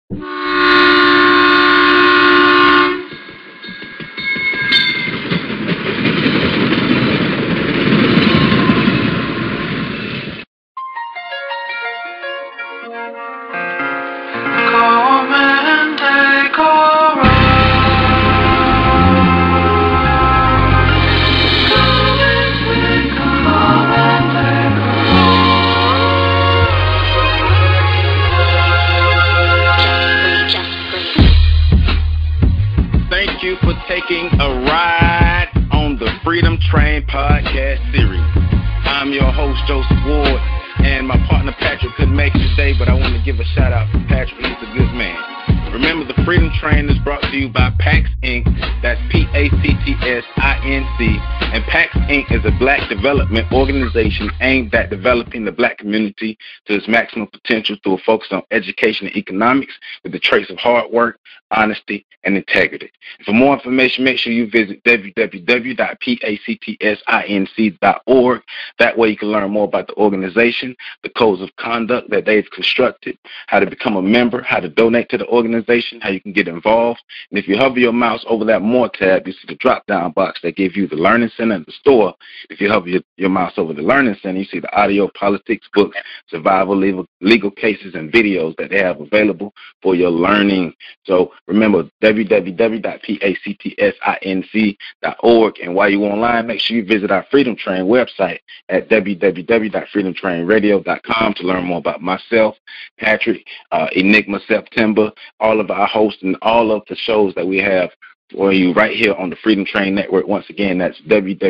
Thank you for taking a ride on the Freedom Train podcast series. I'm your host, Joseph Ward, and my partner Patrick couldn't make it today, but I want to give a shout out to Patrick. He's a good man. Remember, the Freedom Train is brought to you by PAX Inc. That's PACTSINC. And PAX Inc. is a black development organization aimed at developing the black community to its maximum potential through a focus on education and economics with the traits of hard work, honesty, and integrity. For more information, make sure you visit www.pactsinc.org. That way you can learn more about the organization, the codes of conduct that they've constructed, how to become a member, how to donate to the organization, how you can get involved. And if you hover your mouse over that More tab, you see the drop-down box that gives you the Learning Center and the store. If you hover your mouse over the Learning Center, you see the audio, politics, books, survival, legal cases, and videos that they have available for your learning. So remember, www.pactsinc.org. And while you're online, make sure you visit our Freedom Train website at www.freedomtrainradio.com to learn more about myself, Patrick, Enigma September, all of our hosts, and all of the shows that we have for you right here on the Freedom Train Network. Once again, that's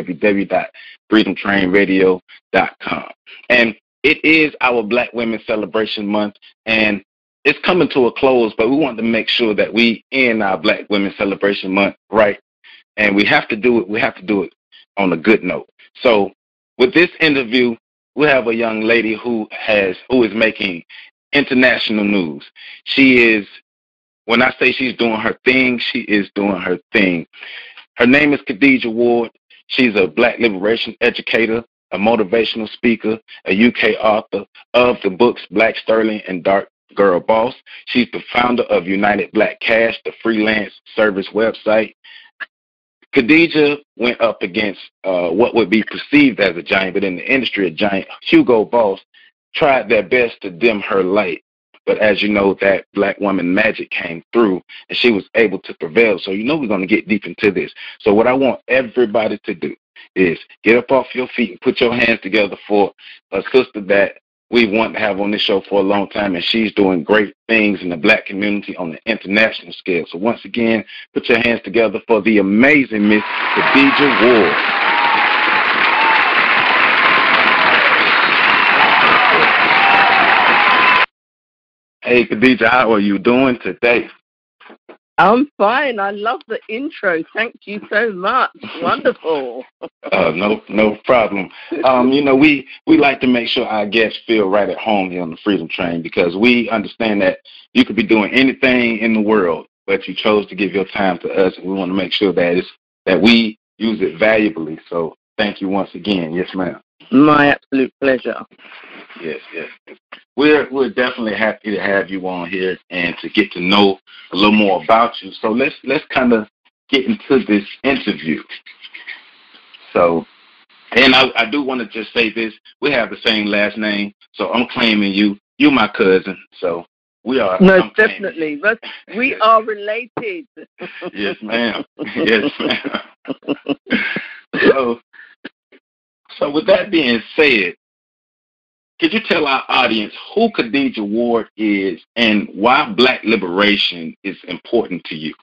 www.freedomtrainradio.com. And it is our Black Women Celebration Month, and it's coming to a close, but we want to make sure that we end our Black Women Celebration Month right, and we have to do it. We have to do it on a good note. So with this interview, we have a young lady who is making international news. She is, when I say she's doing her thing, she is doing her thing. Her name is Khadijah Ward. She's a black liberation educator, a motivational speaker, a UK author of the books Black Sterling and Dark Girl Boss. She's the founder of United Black Cash, the freelance service website. Khadijah went up against what would be perceived as a giant, but in the industry a giant. Hugo Boss tried their best to dim her light. But as you know, that black woman magic came through, and she was able to prevail. So we're going to get deep into this. So what I want everybody to do is get up off your feet and put your hands together for a sister that we want to have on this show for a long time, and she's doing great things in the black community on the international scale. So once again, put your hands together for the amazing Miss Khadijah Ward. Hey, Khadijah, how are you doing today? I'm fine. I love the intro. Thank you so much. Wonderful. No problem. We like to make sure our guests feel right at home here on the Freedom Train, because we understand that you could be doing anything in the world, but you chose to give your time to us, and we want to make sure that we use it valuably. So thank you once again. Yes, ma'am. My absolute pleasure. Yes. We're definitely happy to have you on here and to get to know a little more about you. So let's kind of get into this interview. So, and I do want to just say this: we have the same last name, so I'm claiming you. You're my cousin, so we are. No, definitely, but we are related. Yes, ma'am. Yes, ma'am. So with that being said, could you tell our audience who Khadijah Ward is and why black liberation is important to you?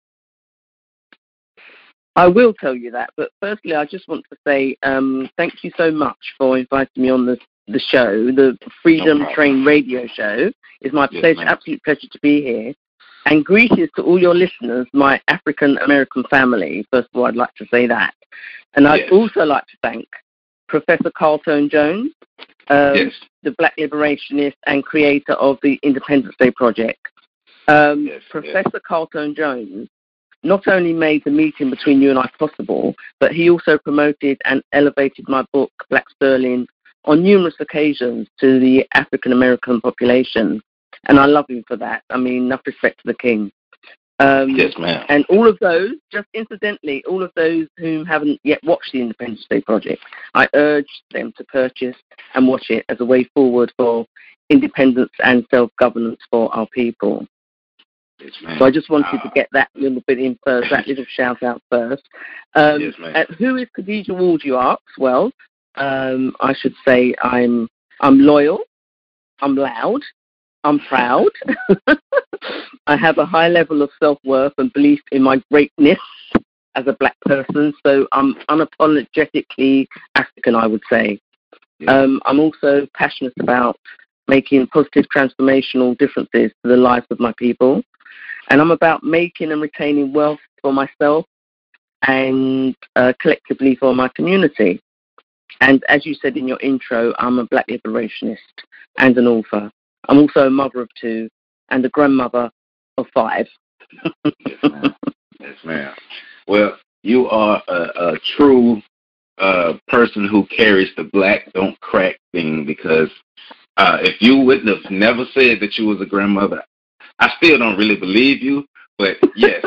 I will tell you that, but firstly, I just want to say thank you so much for inviting me on the show, the Freedom Train radio show. It's my pleasure, absolute pleasure to be here. And greetings to all your listeners, my African-American family. First of all, I'd like to say that. And I'd also like to thank Professor Carlton Jones, the black liberationist and creator of the Independence Day Project. Professor Carlton Jones not only made the meeting between you and I possible, but he also promoted and elevated my book, Black Sterling, on numerous occasions to the African-American population. And I love him for that. I mean, enough respect to the king. Yes, ma'am. And all of those, just incidentally, all of those who haven't yet watched the Independence Day Project, I urge them to purchase and watch it as a way forward for independence and self-governance for our people. Yes, ma'am. So I just wanted to get that little bit in first, that little shout out first. Yes, ma'am. Who is Khadija Ward, you ask? Well, I should say I'm loyal, I'm loud, I'm proud. I have a high level of self-worth and belief in my greatness as a black person, so I'm unapologetically African, I would say. Yeah. I'm also passionate about making positive transformational differences to the lives of my people, and I'm about making and retaining wealth for myself and collectively for my community. And as you said in your intro, I'm a black liberationist and an author. I'm also a mother of 2 and a grandmother of 5. Yes, ma'am. Yes, ma'am. Well, you are a true person who carries the black don't crack thing, because if you wouldn't have never said that you was a grandmother, I still don't really believe you, but yes.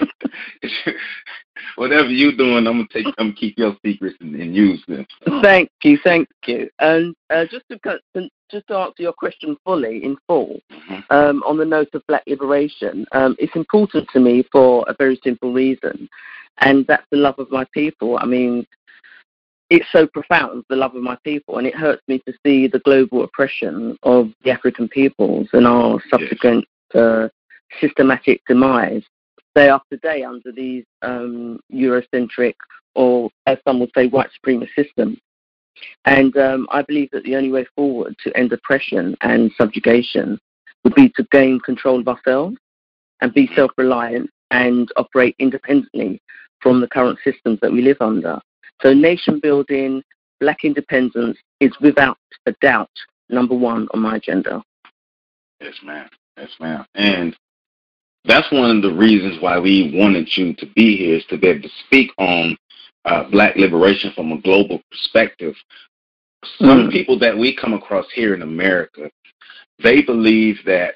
Whatever you're doing, I'm gonna keep your secrets and use them. Thank you. And just to answer your question in full, on the note of black liberation, it's important to me for a very simple reason, and that's the love of my people. I mean, it's so profound, the love of my people, and it hurts me to see the global oppression of the African peoples and our subsequent systematic demise day after day under these Eurocentric, or as some would say, white supremacist systems. And I believe that the only way forward to end oppression and subjugation would be to gain control of ourselves and be self-reliant and operate independently from the current systems that we live under. So nation building, black independence is without a doubt number 1 on my agenda. Yes, ma'am. Yes, ma'am. And that's one of the reasons why we wanted you to be here, is to be able to speak on black liberation from a global perspective. Some people that we come across here in America, they believe that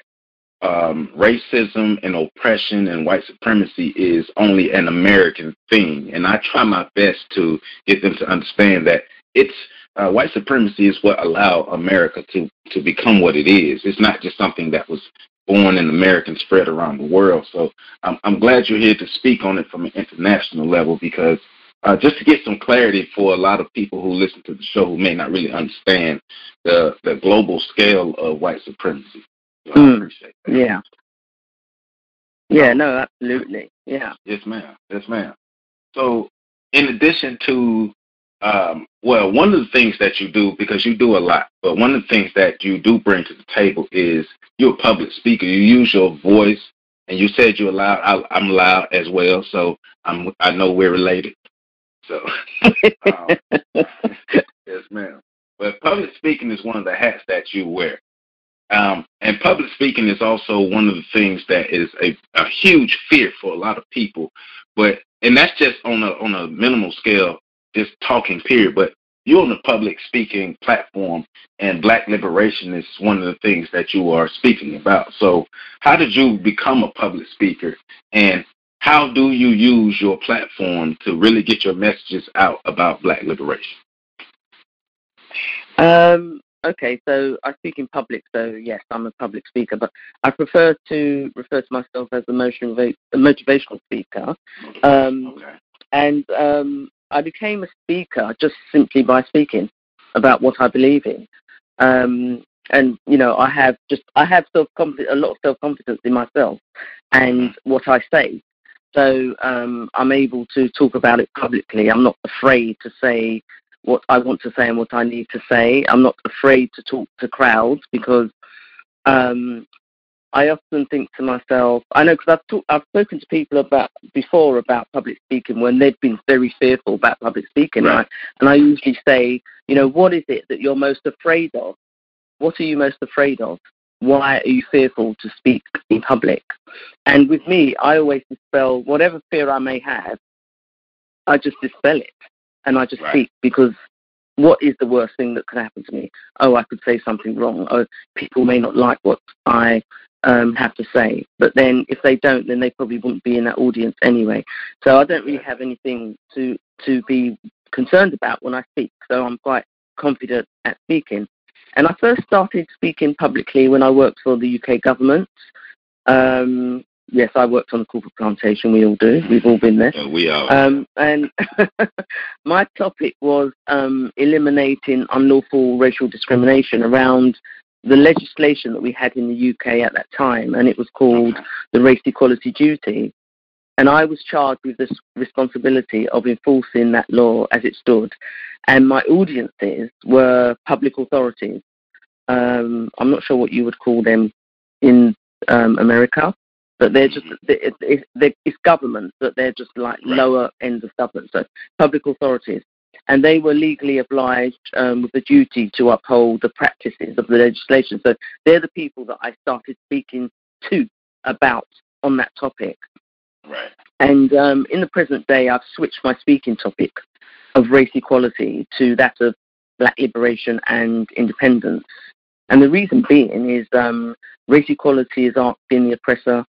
racism and oppression and white supremacy is only an American thing. And I try my best to get them to understand that it's white supremacy is what allowed America to become what it is. It's not just something that was born in America and spread around the world. So I'm glad you're here to speak on it from an international level, because just to get some clarity for a lot of people who listen to the show who may not really understand the global scale of white supremacy. So I appreciate that. Yeah. Yeah, no, absolutely. Yeah. Yes, ma'am. Yes, ma'am. So in addition to, well, one of the things that you do, because you do a lot, but one of the things that you do bring to the table is you're a public speaker. You use your voice, and you said you're loud. I'm loud as well, so I know we're related. So, yes, ma'am. But public speaking is one of the hats that you wear. And public speaking is also one of the things that is a huge fear for a lot of people. And that's just on a minimal scale, just talking, period. But you're on a public speaking platform, and black liberation is one of the things that you are speaking about. So how did you become a public speaker, and how do you use your platform to really get your messages out about black liberation? Okay, so I speak in public, so yes, I'm a public speaker, but I prefer to refer to myself as a motivational speaker. And I became a speaker just simply by speaking about what I believe in. And, you know, I have a lot of self-confidence in myself and what I say. So I'm able to talk about it publicly. I'm not afraid to say what I want to say and what I need to say. I'm not afraid to talk to crowds, because I often think to myself, I know, because I've spoken to people before about public speaking when they've been very fearful about public speaking, right? And I usually say, you know, what is it that you're most afraid of? What are you most afraid of? Why are you fearful to speak in public? And with me, I always dispel whatever fear I may have. I just dispel it, and I just speak, because what is the worst thing that could happen to me? Oh, I could say something wrong. Oh, people may not like what I have to say. But then if they don't, then they probably wouldn't be in that audience anyway. So I don't really have anything to be concerned about when I speak. So I'm quite confident at speaking. And I first started speaking publicly when I worked for the UK government. Yes, I worked on the corporate plantation. We all do. We've all been there. Yeah, we are. And my topic was eliminating unlawful racial discrimination around the legislation that we had in the UK at that time, and it was called the Race Equality Duty. And I was charged with this responsibility of enforcing that law as it stood. And my audiences were public authorities. I'm not sure what you would call them in America, but they're just, it's government, but they're just like lower ends of government, so public authorities. And they were legally obliged with the duty to uphold the practices of the legislation. So they're the people that I started speaking to about on that topic. Right. And in the present day, I've switched my speaking topic of race equality to that of black liberation and independence. And the reason being is race equality is asking the oppressor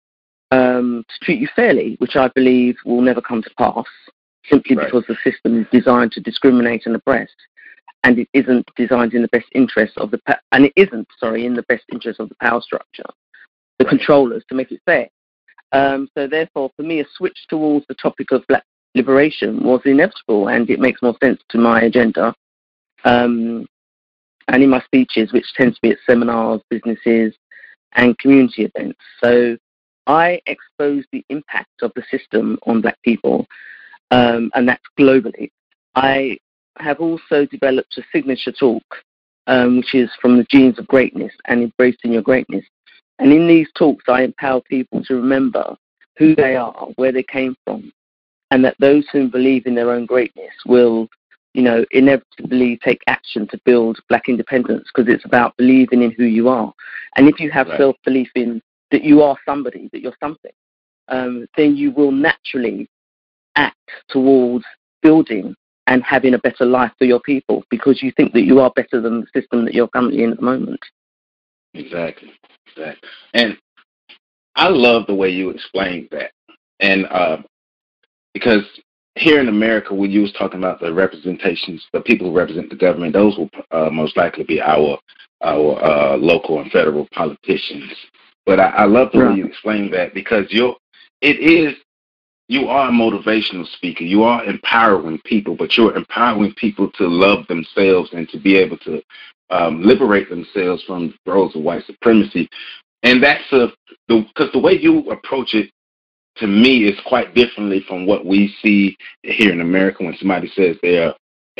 to treat you fairly, which I believe will never come to pass, simply because the system is designed to discriminate and oppress, and it isn't designed in the best interest of the in the best interest of the power structure, the controllers, to make it fair. So therefore, for me, a switch towards the topic of black liberation was inevitable, and it makes more sense to my agenda. And in my speeches, which tends to be at seminars, businesses, and community events. So I expose the impact of the system on black people, and that's globally. I have also developed a signature talk, which is From the Genes of Greatness and Embracing Your Greatness. And in these talks, I empower people to remember who they are, where they came from, and that those who believe in their own greatness will, inevitably take action to build black independence, because it's about believing in who you are. And if you have self-belief in that you are somebody, that you're something, then you will naturally act towards building and having a better life for your people, because you think that you are better than the system that you're currently in at the moment. Exactly. And I love the way you explained that. And because here in America, when you was talking about the representations, the people who represent the government, those will most likely be our local and federal politicians. But I love the way you explained that, because you are a motivational speaker. You are empowering people, but you're empowering people to love themselves and to be able to liberate themselves from the roles of white supremacy. And that's because the way you approach it, to me, is quite differently from what we see here in America when somebody says they're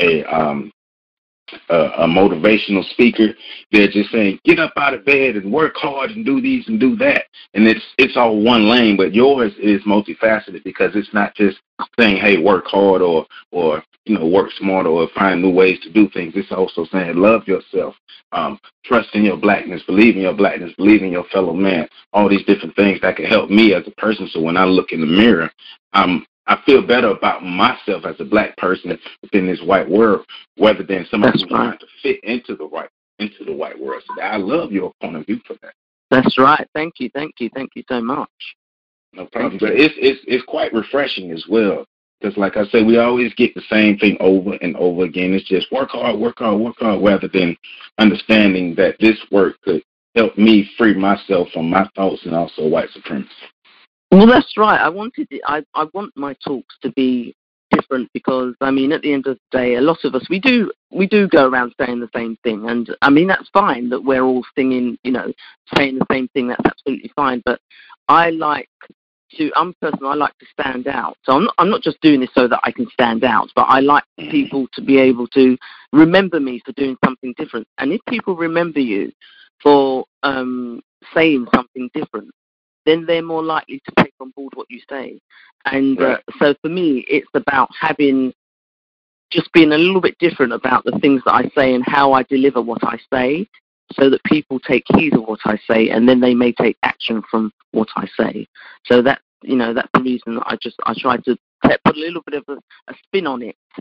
a motivational speaker. They're just saying, get up out of bed and work hard and do these and do that. And it's all one lane, but yours is multifaceted, because it's not just saying, hey, work hard or work smarter or find new ways to do things. It's also saying, love yourself, trust in your blackness, believe in your blackness, believe in your fellow man, all these different things that can help me as a person. So when I look in the mirror, I feel better about myself as a black person within this white world, rather than somebody who's trying to fit into the white world. So I love your point of view for that. That's right. Thank you so much. No problem. But it's quite refreshing as well, because like I say, we always get the same thing over and over again. It's just work hard, rather than understanding that this work could help me free myself from my thoughts and also white supremacy. Well, that's right. I want my talks to be different, because at the end of the day, a lot of us we do go around saying the same thing, and that's fine that we're all singing, saying the same thing. That's absolutely fine. But I like to stand out. So I'm not just doing this so that I can stand out, but I like people to be able to remember me for doing something different. And if people remember you for saying something different, then they're more likely to take on board what you say. And so for me, it's about just being a little bit different about the things that I say and how I deliver what I say, so that people take heed of what I say, and then they may take action from what I say. So that's the reason that I try to put a little bit of a spin on it,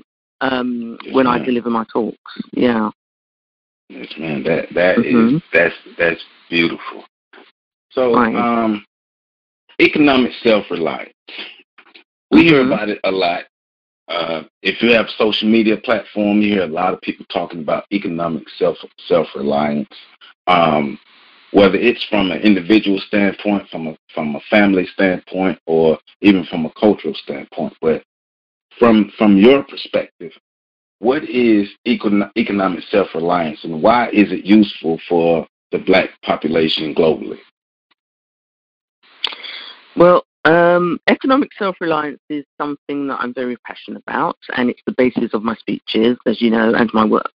when I deliver my talks. Yeah. Yes, man. That's beautiful. So, economic self-reliance. We hear about it a lot. If you have social media platform, you hear a lot of people talking about economic self-reliance. Whether it's from an individual standpoint, from a family standpoint, or even from a cultural standpoint. But from your perspective, what is economic self-reliance, and why is it useful for the Black population globally? Well, economic self-reliance is something that I'm very passionate about, and it's the basis of my speeches, as you know, and my work.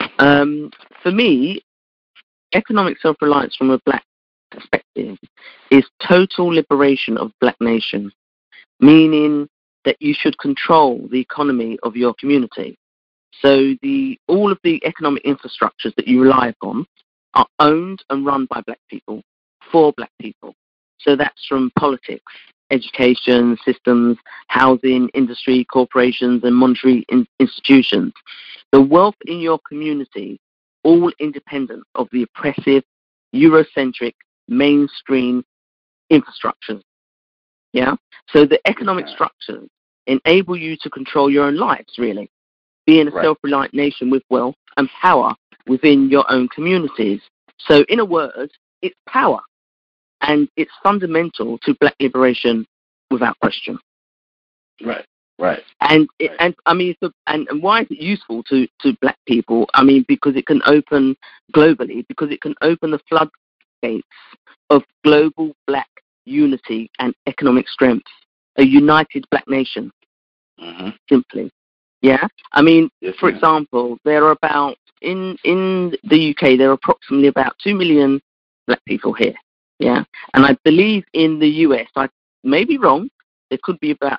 For me, economic self-reliance from a Black perspective is total liberation of Black nation, meaning that you should control the economy of your community. So all of the economic infrastructures that you rely upon are owned and run by Black people, for Black people. So that's from politics, education, systems, housing, industry, corporations, and monetary institutions. The wealth in your community, all independent of the oppressive, Eurocentric, mainstream infrastructures. Yeah? So the economic structures enable you to control your own lives, really. Being a self-reliant nation with wealth and power within your own communities. So, in a word, it's power. And it's fundamental to Black liberation without question. Right. And I mean, and why is it useful to Black people? I mean, because it can open globally, because it can open the floodgates of global Black unity and economic strength, a united Black nation, simply. Yeah? I mean, for example, there are about, in the UK, there are approximately about 2 million Black people here. Yeah? And I believe in the US, I may be wrong, there could be about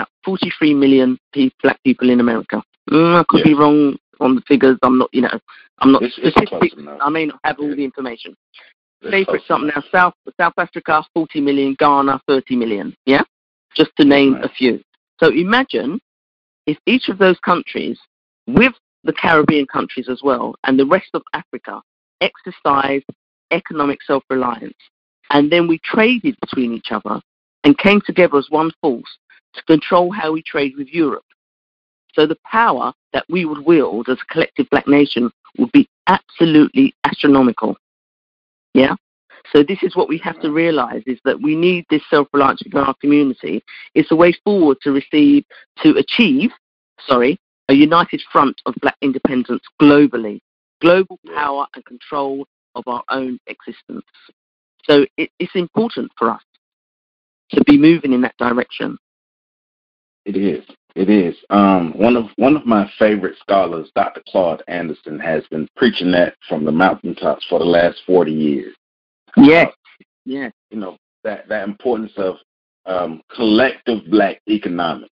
43 million Black people in America. I could be wrong on the figures. I'm not statistics. I may not have all the information. Say, for example, now South Africa, 40 million, Ghana, 30 million. Yeah? Just to name a few. So imagine if each of those countries, with the Caribbean countries as well, and the rest of Africa, exercised economic self-reliance, and then we traded between each other and came together as one force to control how we trade with Europe. So the power that we would wield as a collective Black nation would be absolutely astronomical. Yeah? So this is what we have to realize, is that we need this self-reliance within our community. It's a way forward to achieve a united front of Black independence globally, global power and control of our own existence. So it's important for us to be moving in that direction. It is. One of my favorite scholars, Dr. Claude Anderson, has been preaching that from the mountaintops for the last 40 years. Yes. You know, that importance of collective Black economics.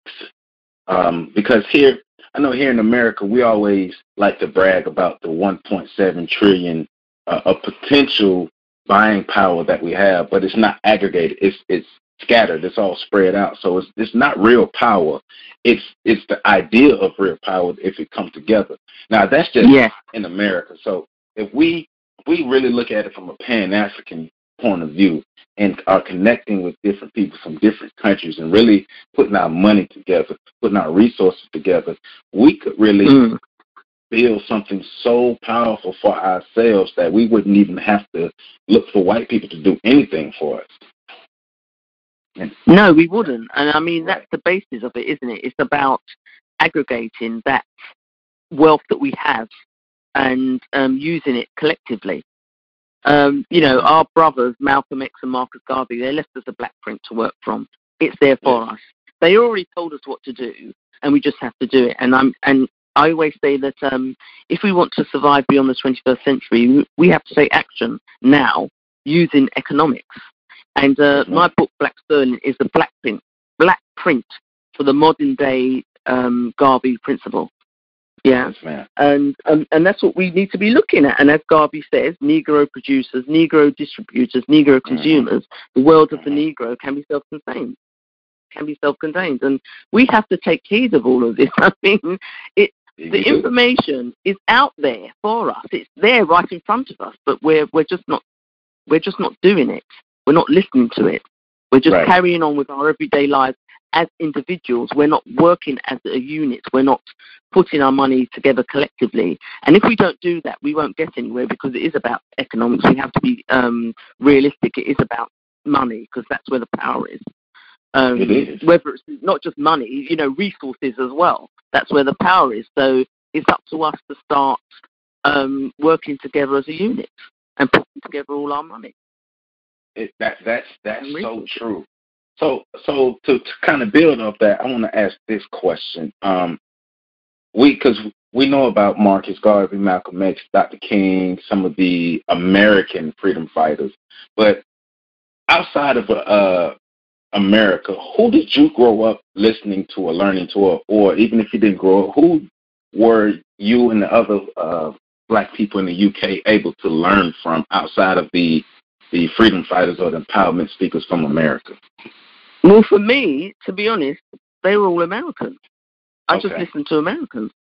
Because here in America, we always like to brag about the 1.7 trillion of potential buying power that we have, but it's not aggregated. It's scattered. It's all spread out. So it's not real power. It's the idea of real power if it comes together. Now that's just in America. So if we really look at it from a Pan-African point of view and are connecting with different people from different countries and really putting our money together, putting our resources together, we could really build something so powerful for ourselves that we wouldn't even have to look for white people to do anything for us. No, we wouldn't. And I mean, that's the basis of it, isn't it? It's about aggregating that wealth that we have and using it collectively. You know, our brothers, Malcolm X and Marcus Garvey, they left us a black print to work from. It's there for us. They already told us what to do, and we just have to do it. And I always say that if we want to survive beyond the 21st century, we have to take action now using economics. And my book, Black Sterling, is the black print for the modern day Garvey principle. Yeah, yes, and that's what we need to be looking at. And as Garvey says, Negro producers, Negro distributors, Negro consumers, the world of the Negro can be self-contained. can be self-contained. And we have to take heed of all of this. I mean, the information is out there for us. It's there right in front of us, but we're just not doing it. We're not listening to it. We're just carrying on with our everyday lives as individuals. We're not working as a unit. We're not putting our money together collectively. And if we don't do that, we won't get anywhere, because it is about economics. We have to be realistic. It is about money, because that's where the power is. It is. Whether it's not just money, resources as well. That's where the power is. So it's up to us to start working together as a unit and putting together all our money. That's so true. So to kind of build off that, I want to ask this question. Because we know about Marcus Garvey, Malcolm X, Dr. King, some of the American freedom fighters, but outside of America, who did you grow up listening to or learning to, or even if you didn't grow up, who were you and the other black people in the UK able to learn from outside of the freedom fighters or the empowerment speakers from America? Well, for me, to be honest, they were all Americans. I just listened to Americans,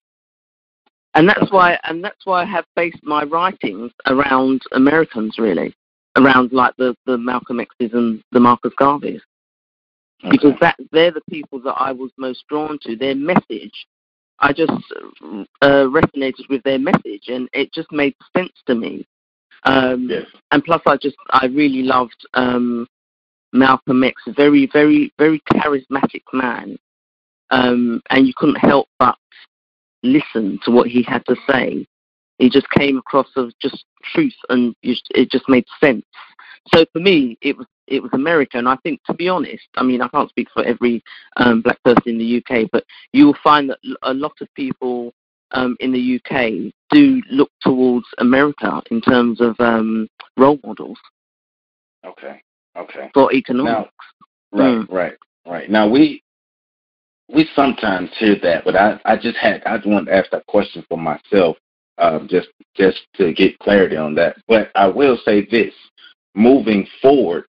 and that's why I have based my writings around Americans, really, around like the Malcolm X's and the Marcus Garveys, because they're the people that I was most drawn to. Their message, I just resonated with their message, and it just made sense to me. And plus, I really loved Malcolm X, a very, very, very charismatic man, and you couldn't help but listen to what he had to say. He just came across as just truth, and it just made sense. So for me, it was America, and I think, to be honest, I mean, I can't speak for every black person in the UK, but you will find that a lot of people in the UK do look towards America in terms of role models. Okay. For economics. Now, right. Now we sometimes hear that, but I want to ask that question for myself, just to get clarity on that. But I will say this: moving forward,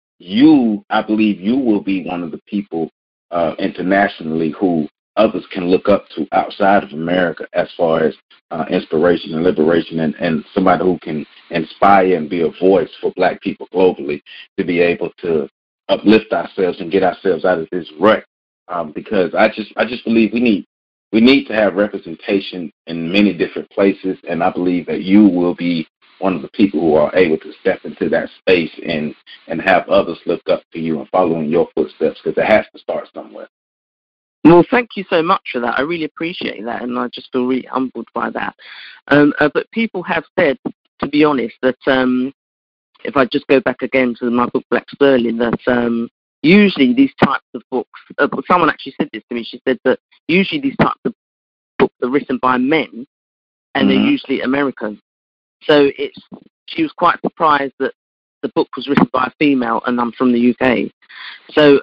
I believe you will be one of the people internationally who others can look up to outside of America as far as inspiration and liberation, and somebody who can inspire and be a voice for black people globally to be able to uplift ourselves and get ourselves out of this rut. Because I just believe we need to have representation in many different places, and I believe that you will be one of the people who are able to step into that space and have others look up to you and follow in your footsteps, because it has to start somewhere. Well, thank you so much for that. I really appreciate that, and I just feel really humbled by that. But people have said, to be honest, that if I just go back again to my book Black Sterling, that usually these types of books, someone actually said this to me, she said that usually these types of books are written by men, and they're usually American. So she was quite surprised that the book was written by a female, and I'm from the UK. So,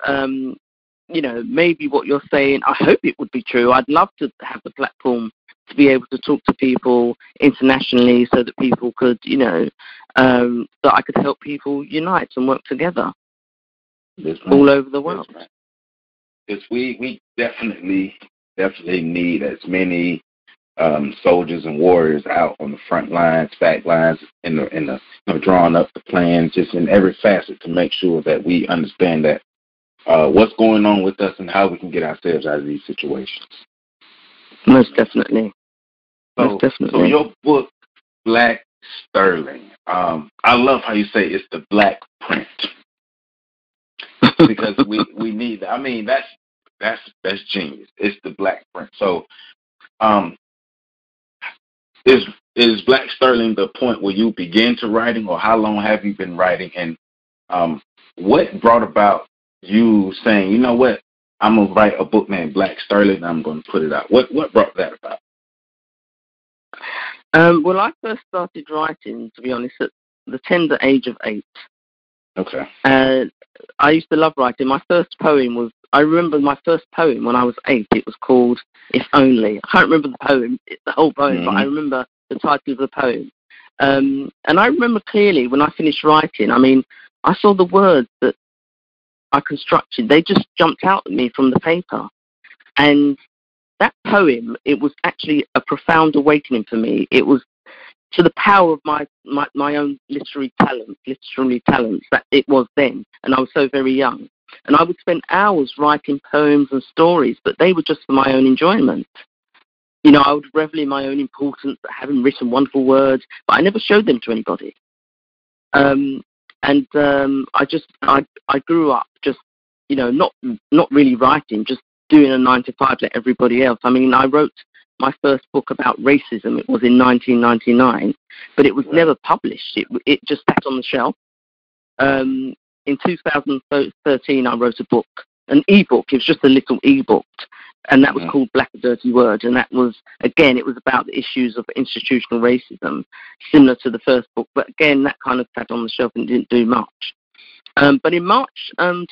maybe what you're saying, I hope it would be true. I'd love to have the platform to be able to talk to people internationally, so that people could, that I could help people unite and work together all over the world. Because we definitely need as many soldiers and warriors out on the front lines, back lines, in the drawing up the plans, just in every facet, to make sure that we understand that what's going on with us and how we can get ourselves out of these situations. Most definitely. So your book, Black Sterling, I love how you say it's the black print, because we need that. I mean, that's genius. It's the black print. So, is Black Sterling the point where you begin to writing, or how long have you been writing, and what brought about you saying, you know what, I'm gonna write a book named Black Sterling and I'm gonna put it out? What brought that about? Well, I first started writing, to be honest, at the tender age of 8. Okay. I used to love writing. My first poem I remember my first poem when I was 8. It was called If Only. I can't remember the whole poem, but I remember the title of the poem. And I remember clearly when I finished writing, I mean, I saw the words that I constructed, they just jumped out at me from the paper. And that poem, it was actually a profound awakening for me. It was to the power of my own literary talents that it was then. And I was so very young. And I would spend hours writing poems and stories, but they were just for my own enjoyment. You know, I would revel in my own importance at having written wonderful words, but I never showed them to anybody. I grew up just, you know, not really writing, just doing a 9 to 5 like everybody else. I mean, I wrote my first book about racism. It was in 1999, but it was never published. It just sat on the shelf. In 2013, I wrote a book, an e-book. It was just a little e-book, and that was called Black a Dirty Word. And that was, again, it was about the issues of institutional racism, similar to the first book. But again, that kind of sat on the shelf and didn't do much. But in March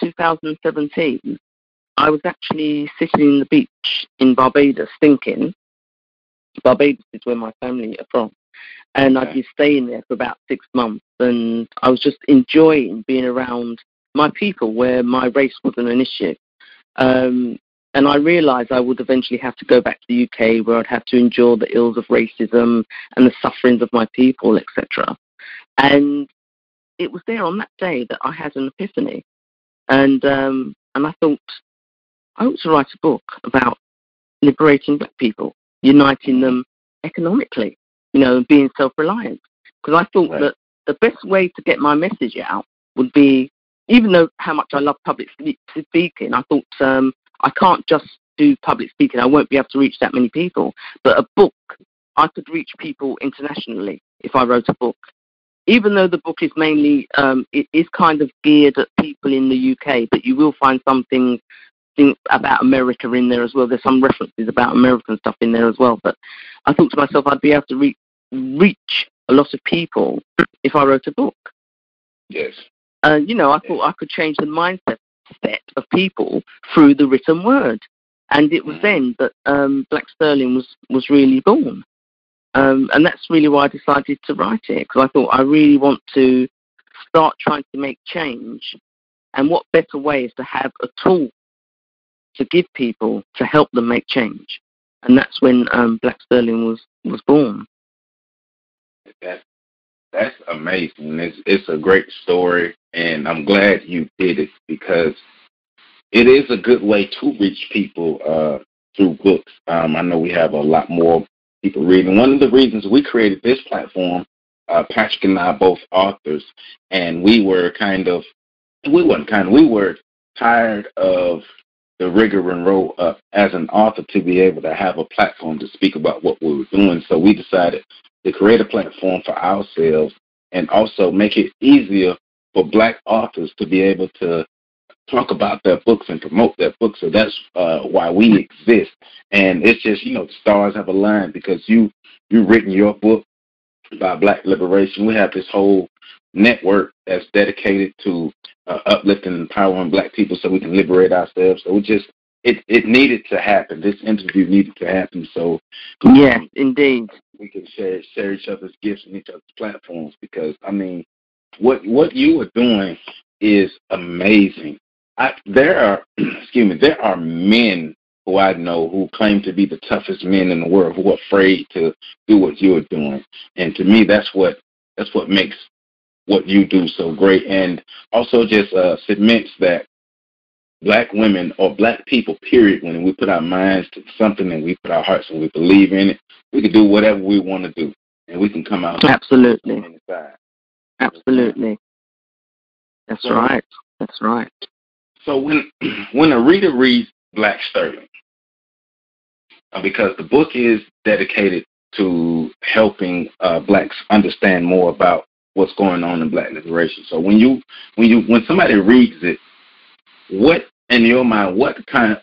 2017, I was actually sitting in the beach in Barbados thinking, Barbados is where my family are from, and I'd been staying there for about 6 months, and I was just enjoying being around my people where my race wasn't an issue. And I realised I would eventually have to go back to the UK, where I'd have to endure the ills of racism and the sufferings of my people, etc. And it was there on that day that I had an epiphany, and I thought, I ought to write a book about liberating black people, uniting them economically, you know, and being self-reliant. Because I thought that the best way to get my message out would be, even though how much I love public speaking, I thought I can't just do public speaking. I won't be able to reach that many people. But a book, I could reach people internationally if I wrote a book. Even though the book is mainly, it is kind of geared at people in the UK, but you will find something about America in there as well. There's some references about American stuff in there as well. But I thought to myself, I'd be able to reach a lot of people if I wrote a book. Yes. You know, I thought I could change the mindset of people through the written word. And it was then that Black Sterling was really born. And that's really why I decided to write it, because I thought I really want to start trying to make change. And what better way is to have a tool to give people to help them make change. And that's when Black Sterling was born. That's amazing. It's a great story, and I'm glad you did it, because it is a good way to reach people through books. I know we have a lot more people reading. One of the reasons we created this platform, Patrick and I are both authors, and we were tired of the rigor and roll up as an author to be able to have a platform to speak about what we were doing. So we decided to create a platform for ourselves and also make it easier for Black authors to be able to talk about their books and promote their books. So that's why we exist. And it's just, you know, the stars have aligned, because you've written your book about Black liberation. We have this whole network that's dedicated to uplifting and empowering Black people so we can liberate ourselves. So it needed to happen. This interview needed to happen. So yes, indeed, we can share each other's gifts and each other's platforms, because I mean, what you are doing is amazing. There are men who I know who claim to be the toughest men in the world, who are afraid to do what you're doing. And to me, that's what makes what you do so great, and also just cements that Black women or Black people, period, when we put our minds to something and we put our hearts and we believe in it, we can do whatever we want to do, and we can come out. Absolutely. Inside. Absolutely. That's right. That's right. So when a reader reads Black Sterling, because the book is dedicated to helping Blacks understand more about what's going on in Black liberation. So when somebody reads it, what in your mind, what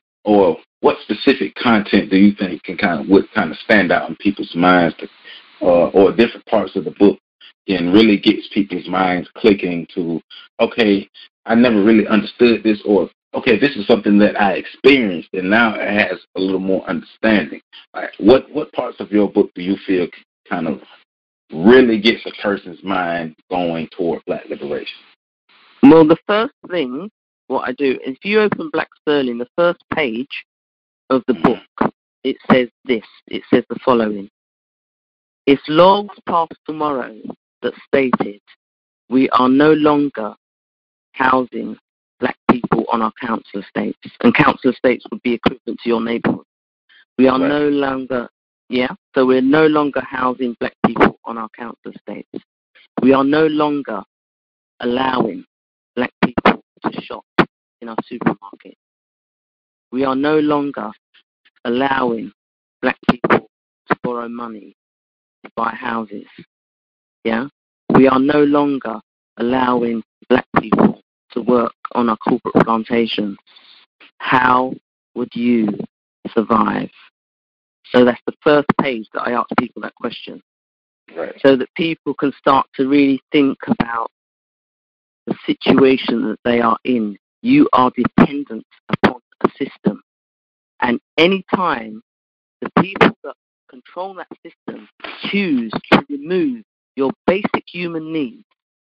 specific content do you think would stand out in people's minds, or different parts of the book can really get people's minds clicking to, okay, I never really understood this, or okay, this is something that I experienced and now it has a little more understanding. Like, what parts of your book do you feel kind of really gets a person's mind going toward Black liberation? Well, the first thing what I do. If you open Black Sterling, the first page of the book, it says this. It says the following. It's laws passed tomorrow that stated we are no longer housing black people on our council estates. And council estates would be equivalent to your neighbourhood. We are no longer, so we're no longer housing black people on our council estates. We are no longer allowing black people to shop in our supermarket. We are no longer allowing black people to borrow money to buy houses. Yeah? We are no longer allowing black people to work on our corporate plantation. How would you survive? So that's the first page that I ask people that question. Right. So that people can start to really think about the situation that they are in. You are dependent upon a system. And any time the people that control that system choose to remove your basic human needs,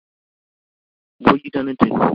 what are you going to do?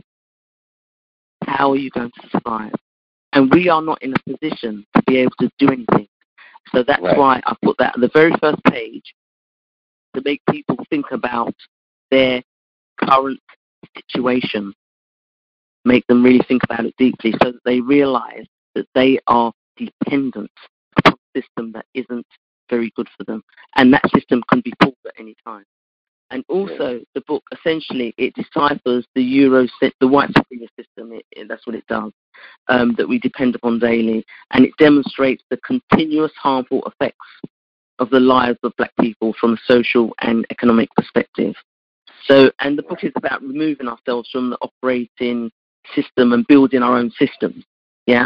How are you going to survive? And we are not in a position to be able to do anything. So that's why I put that on the very first page, to make people think about their current situation, make them really think about it deeply so that they realize that they are dependent upon a system that isn't very good for them. And that system can be pulled at any time. And also, the book, essentially, it deciphers the white supremacist system. That's what it does, that we depend upon daily. And it demonstrates the continuous harmful effects of the lives of black people from a social and economic perspective. So, and the book is about removing ourselves from the operating system and building our own systems. Yeah?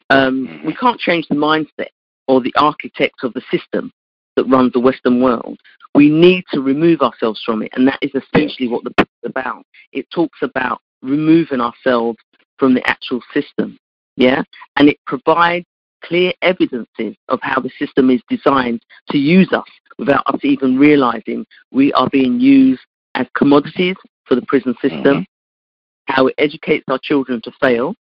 We can't change the mindset or the architect of the system that runs the Western world. We need to remove ourselves from it, and that is essentially what the book is about. It talks about removing ourselves from the actual system, yeah? And it provides clear evidences of how the system is designed to use us without us even realizing we are being used as commodities for the prison system, how it educates our children to fail,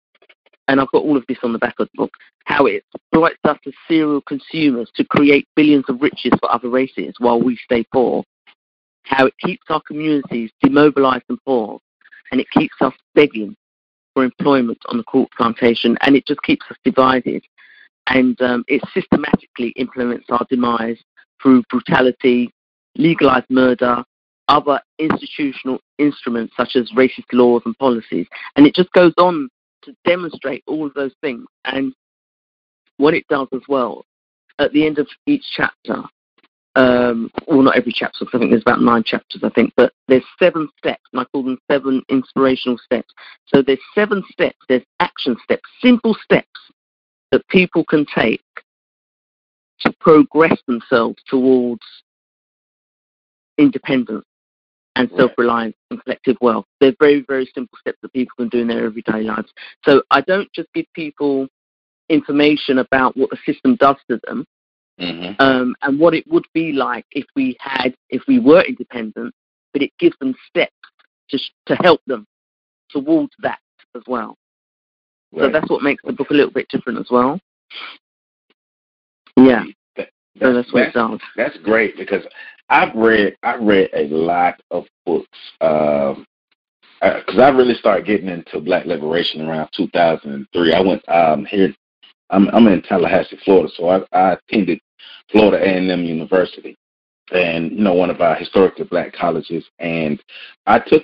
and I've got all of this on the back of the book, how it exploits us as serial consumers to create billions of riches for other races while we stay poor, how it keeps our communities demobilized and poor, and it keeps us begging for employment on the corporate plantation, and it just keeps us divided. And it systematically implements our demise through brutality, legalized murder, other institutional instruments such as racist laws and policies. And it just goes on to demonstrate all of those things. And what it does as well, at the end of each chapter, well, not every chapter, because I think there's about 9 chapters, I think, but there's 7 steps, and I call them 7 inspirational steps. So there's 7 steps, there's action steps, simple steps that people can take to progress themselves towards independence and self-reliance and collective wealth. They're very, very simple steps that people can do in their everyday lives. So I don't just give people information about what the system does to them, and what it would be like if we were independent, but it gives them steps to help them towards that as well. Right. So that's what makes the book a little bit different as well. Yeah. So that's what it does. That's great, because I read a lot of books, because I really started getting into Black liberation around 2003. I went here. I'm in Tallahassee, Florida, so I attended Florida A&M University, and one of our historically Black colleges. And I took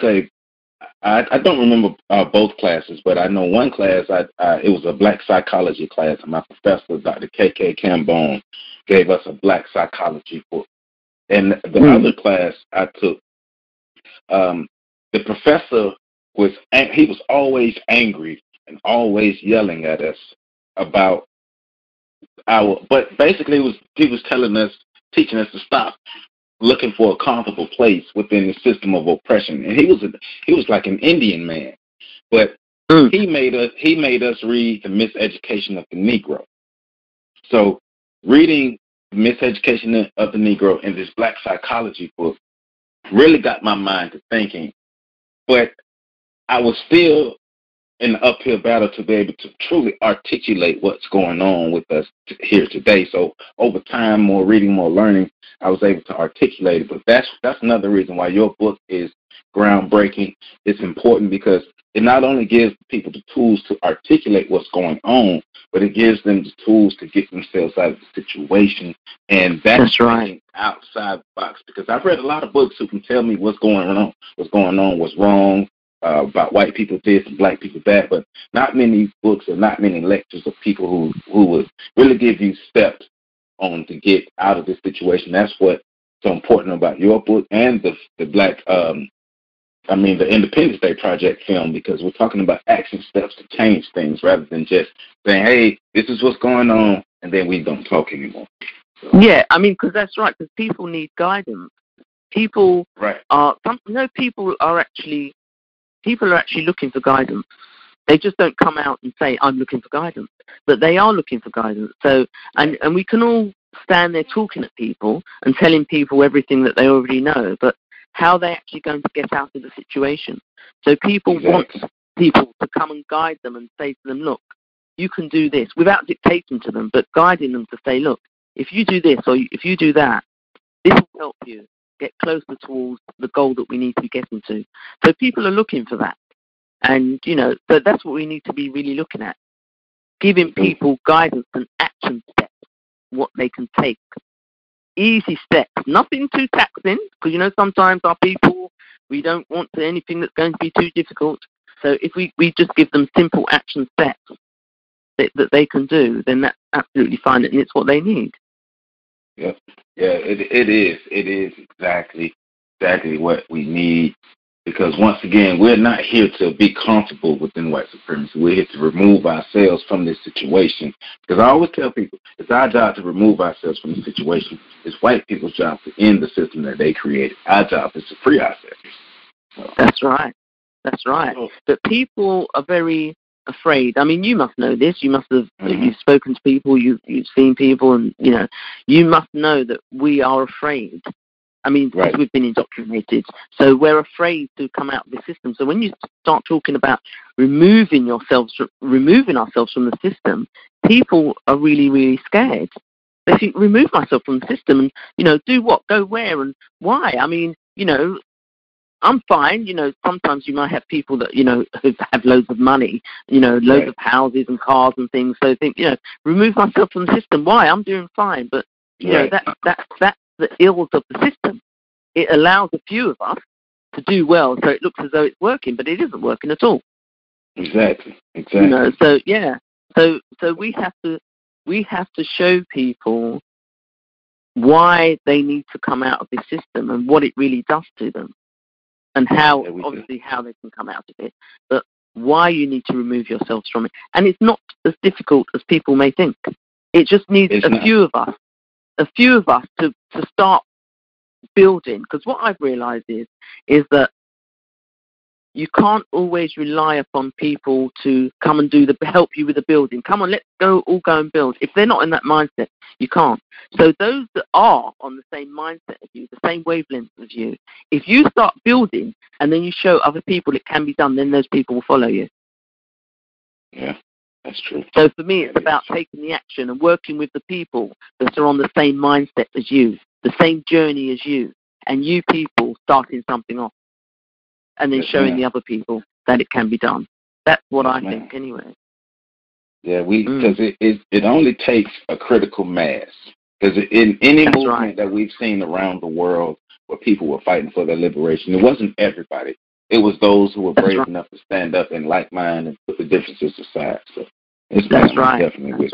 I don't remember both classes, but I know one class. It was a Black psychology class, and my professor, Dr. K.K. Cambone, gave us a Black psychology book. And the other class I took, the professor was always angry and always yelling at us about but basically he was teaching us to stop looking for a comfortable place within the system of oppression. And he was like an Indian man, but he made us read The Miseducation of the Negro. So reading Miseducation of the Negro in this Black psychology book really got my mind to thinking, but I was still in the uphill battle to be able to truly articulate what's going on with us here today. So over time, more reading, more learning, I was able to articulate it. But that's another reason why your book is groundbreaking. It's important because it not only gives people the tools to articulate what's going on, but it gives them the tools to get themselves out of the situation. And that's right, outside the box. Because I've read a lot of books who can tell me what's going on, what's wrong, about white people this and black people that, but not many books or not many lectures of people who would really give you steps on to get out of this situation. That's what's so important about your book and the Black, the Independence Day Project film, because we're talking about action steps to change things rather than just saying, hey, this is what's going on, and then we don't talk anymore. So. Yeah, I mean, because that's right, because people need guidance. People are actually looking for guidance. They just don't come out and say, I'm looking for guidance. But they are looking for guidance. So, and we can all stand there talking at people and telling people everything that they already know, but how are they actually going to get out of the situation? So people want people to come and guide them and say to them, look, you can do this, without dictating to them, but guiding them to say, look, if you do this or if you do that, this will help you get closer towards the goal that we need to be getting to. So people are looking for that. And, so that's what we need to be really looking at. Giving people guidance and action steps, what they can take. Easy steps, nothing too taxing, because, sometimes our people, we don't want anything that's going to be too difficult. So if we just give them simple action steps that they can do, then that's absolutely fine, and it's what they need. Yep. Yeah, it is. It is exactly what we need, because once again, we're not here to be comfortable within white supremacy. We're here to remove ourselves from this situation. Because I always tell people, it's our job to remove ourselves from the situation. It's white people's job to end the system that they created. Our job is to free ourselves. So. That's right. But people are very afraid. I mean, you must know this. You must have. You've spoken to people. You've seen people, and you must know that we are afraid. I mean, because we've been indoctrinated, so we're afraid to come out of the system. So when you start talking about removing ourselves from the system, people are really, really scared. They think, remove myself from the system, and do what, go where, and why? I mean, I'm fine. Sometimes you might have people that, who have loads of money, loads of houses and cars and things. So think, remove myself from the system. Why? I'm doing fine. But, that's the ills of the system. It allows a few of us to do well. So it looks as though it's working, but it isn't working at all. Exactly. So, yeah. So we have to show people why they need to come out of this system and what it really does to them. And how they can come out of it, but why you need to remove yourselves from it. And it's not as difficult as people may think. It just needs a few of us to start building. Because what I've realized is that you can't always rely upon people to come and help you with the building. Come on, let's all go and build. If they're not in that mindset, you can't. So those that are on the same mindset as you, the same wavelength as you, if you start building and then you show other people it can be done, then those people will follow you. Yeah, that's true. So for me, it's about taking the action and working with the people that are on the same mindset as you, the same journey as you, and you people starting something off. And then showing the other people that it can be done. That's what I think, anyway. Yeah, because it only takes a critical mass. Because in any movement that we've seen around the world where people were fighting for their liberation, it wasn't everybody. It was those who were brave enough to stand up in like mind and put the differences aside. So it's definitely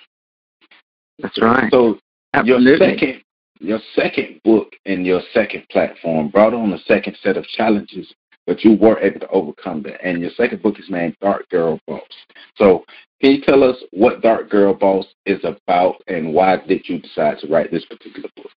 That's right. So absolutely. Your second book and your second platform brought on a second set of challenges, but you were able to overcome that. And your second book is named Dark Girl Boss. So can you tell us what Dark Girl Boss is about and why did you decide to write this particular book?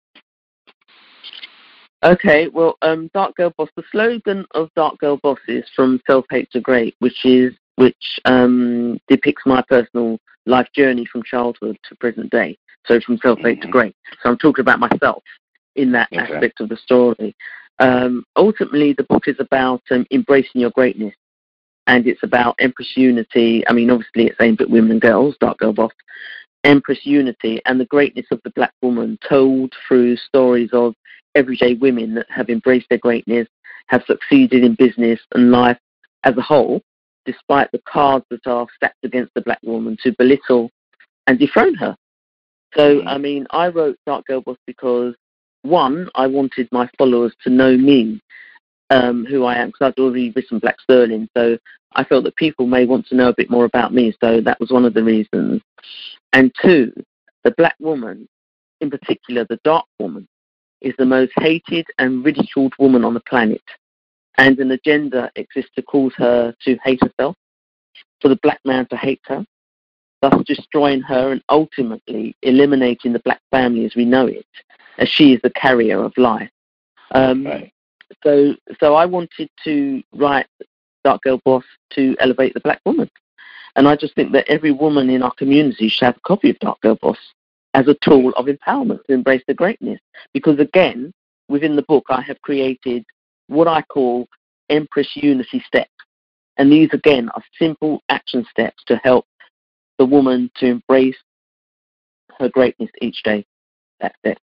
Okay, well, Dark Girl Boss, the slogan of Dark Girl Boss is from self-hate to great, which depicts my personal life journey from childhood to present day. So from self-hate to great. So I'm talking about myself in that aspect of the story. Ultimately, the book is about embracing your greatness. and it's about Empress Unity. I mean, obviously it's aimed at women and girls, Dark Girl Boss. Empress Unity and the greatness of the black woman told through stories of everyday women that have embraced their greatness, have succeeded in business and life as a whole, despite the cards that are stacked against the black woman to belittle and dethrone her. So, I mean, I wrote Dark Girl Boss because, one, I wanted my followers to know me, who I am, because I'd already written Black Sterling, so I felt that people may want to know a bit more about me, so that was one of the reasons. And two, the black woman, in particular the dark woman, is the most hated and ridiculed woman on the planet, and an agenda exists to cause her to hate herself, for the black man to hate her, thus destroying her and ultimately eliminating the black family as we know it, as she is the carrier of life. Right. So I wanted to write Dark Girl Boss to elevate the black woman. And I just think that every woman in our community should have a copy of Dark Girl Boss as a tool of empowerment to embrace the greatness. Because again, within the book, I have created what I call Empress Unity steps. And these, again, are simple action steps to help the woman to embrace her greatness each day. That's it.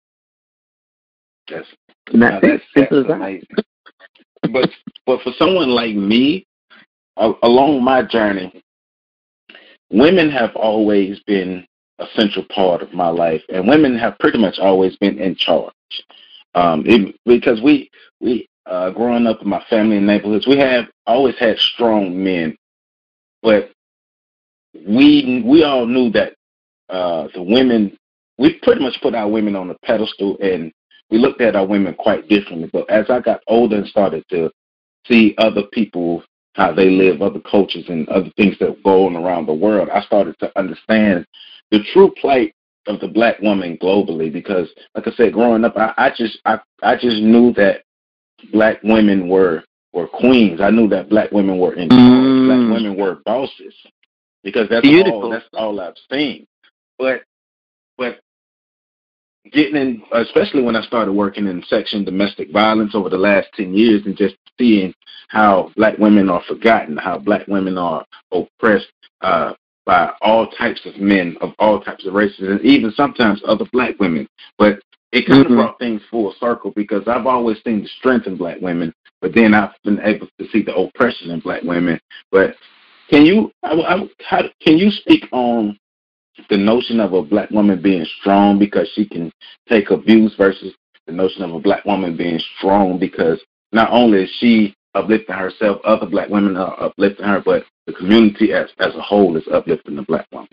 That's amazing. But for someone like me, along my journey, women have always been a central part of my life, and women have pretty much always been in charge. Because we growing up in my family and neighborhoods, we have always had strong men, but we all knew that the women, we pretty much put our women on a pedestal, and we looked at our women quite differently. But as I got older and started to see other people, how they live, other cultures and other things that go on around the world, I started to understand the true plight of the black woman globally. Because, like I said, growing up, I just knew that black women were queens. I knew that black women were in charge. Black women were bosses, because that's all I've seen. But getting in, especially when I started working in section domestic violence over the last 10 years, and just seeing how black women are forgotten, how black women are oppressed by all types of men of all types of races, and even sometimes other black women. But it kind of brought things full circle, because I've always seen the strength in black women, but then I've been able to see the oppression in black women. But can you speak on the notion of a black woman being strong because she can take abuse, versus the notion of a black woman being strong because not only is she uplifting herself, other black women are uplifting her, but the community as a whole is uplifting the black woman?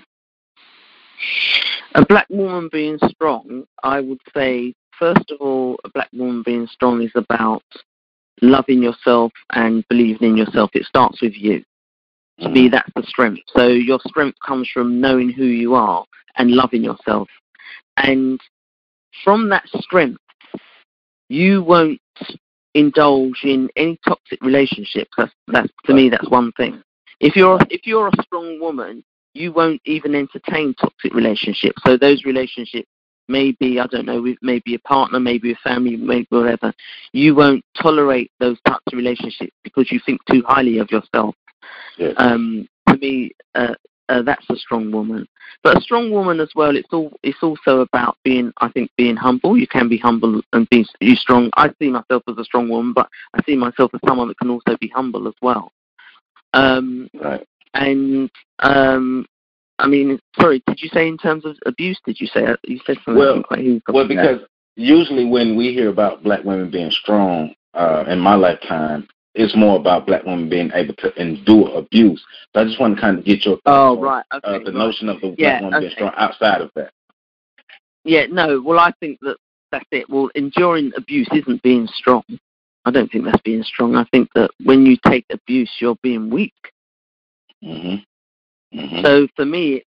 A black woman being strong, I would say, first of all, a black woman being strong is about loving yourself and believing in yourself. It starts with you. To me, that's the strength. So your strength comes from knowing who you are and loving yourself. And from that strength, you won't indulge in any toxic relationships. That's to me, that's one thing. If you're a strong woman, you won't even entertain toxic relationships. So those relationships may be, I don't know, maybe a partner, maybe a family, maybe whatever. You won't tolerate those types of relationships because you think too highly of yourself. Yes. To me, that's a strong woman. But a strong woman as well, it's also about being humble. You can be humble and be strong. I see myself as a strong woman, but I see myself as someone that can also be humble as well. Right. And I mean, sorry, did you say in terms of abuse? Did you say you said something? Well, because usually when we hear about black women being strong, in my lifetime, it's more about black women being able to endure abuse. So I just want to kind of get your thoughts on the notion of the black woman being strong outside of that. Yeah, no, well, I think that's it. Well, enduring abuse isn't being strong. I don't think that's being strong. I think that when you take abuse, you're being weak. So for me,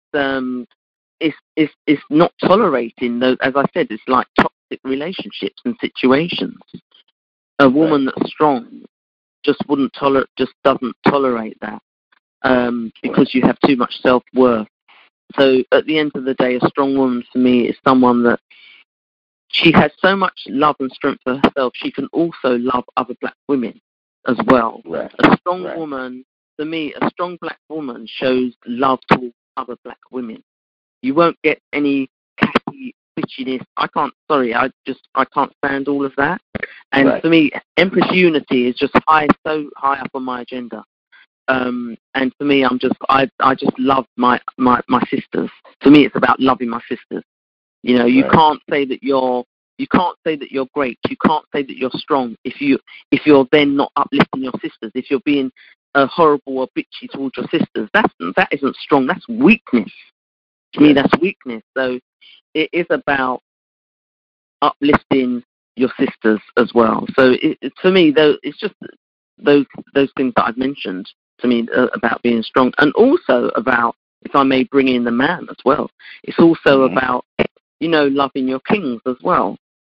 it's not tolerating those. As I said, it's like toxic relationships and situations. A woman that's strong just doesn't tolerate that because you have too much self-worth. So at the end of the day, a strong woman for me is someone that she has so much love and strength for herself, she can also love other black women as well. Right. A strong woman for me, a strong black woman shows love to other black women. You won't get any catty bitchiness. I can't stand all of that. And for me, Empress Unity is just so high up on my agenda. And for me, I just love my sisters. For me, it's about loving my sisters. You know, you can't say that you're great. You can't say that you're strong if you're then not uplifting your sisters. If you're being horrible or bitchy towards your sisters, that isn't strong. That's weakness. To me, that's weakness. So it is about uplifting your sisters as well. So for me, though, it's just those things that I've mentioned to me about being strong, and also about, if I may bring in the man as well, it's also about, you know, loving your kings as well.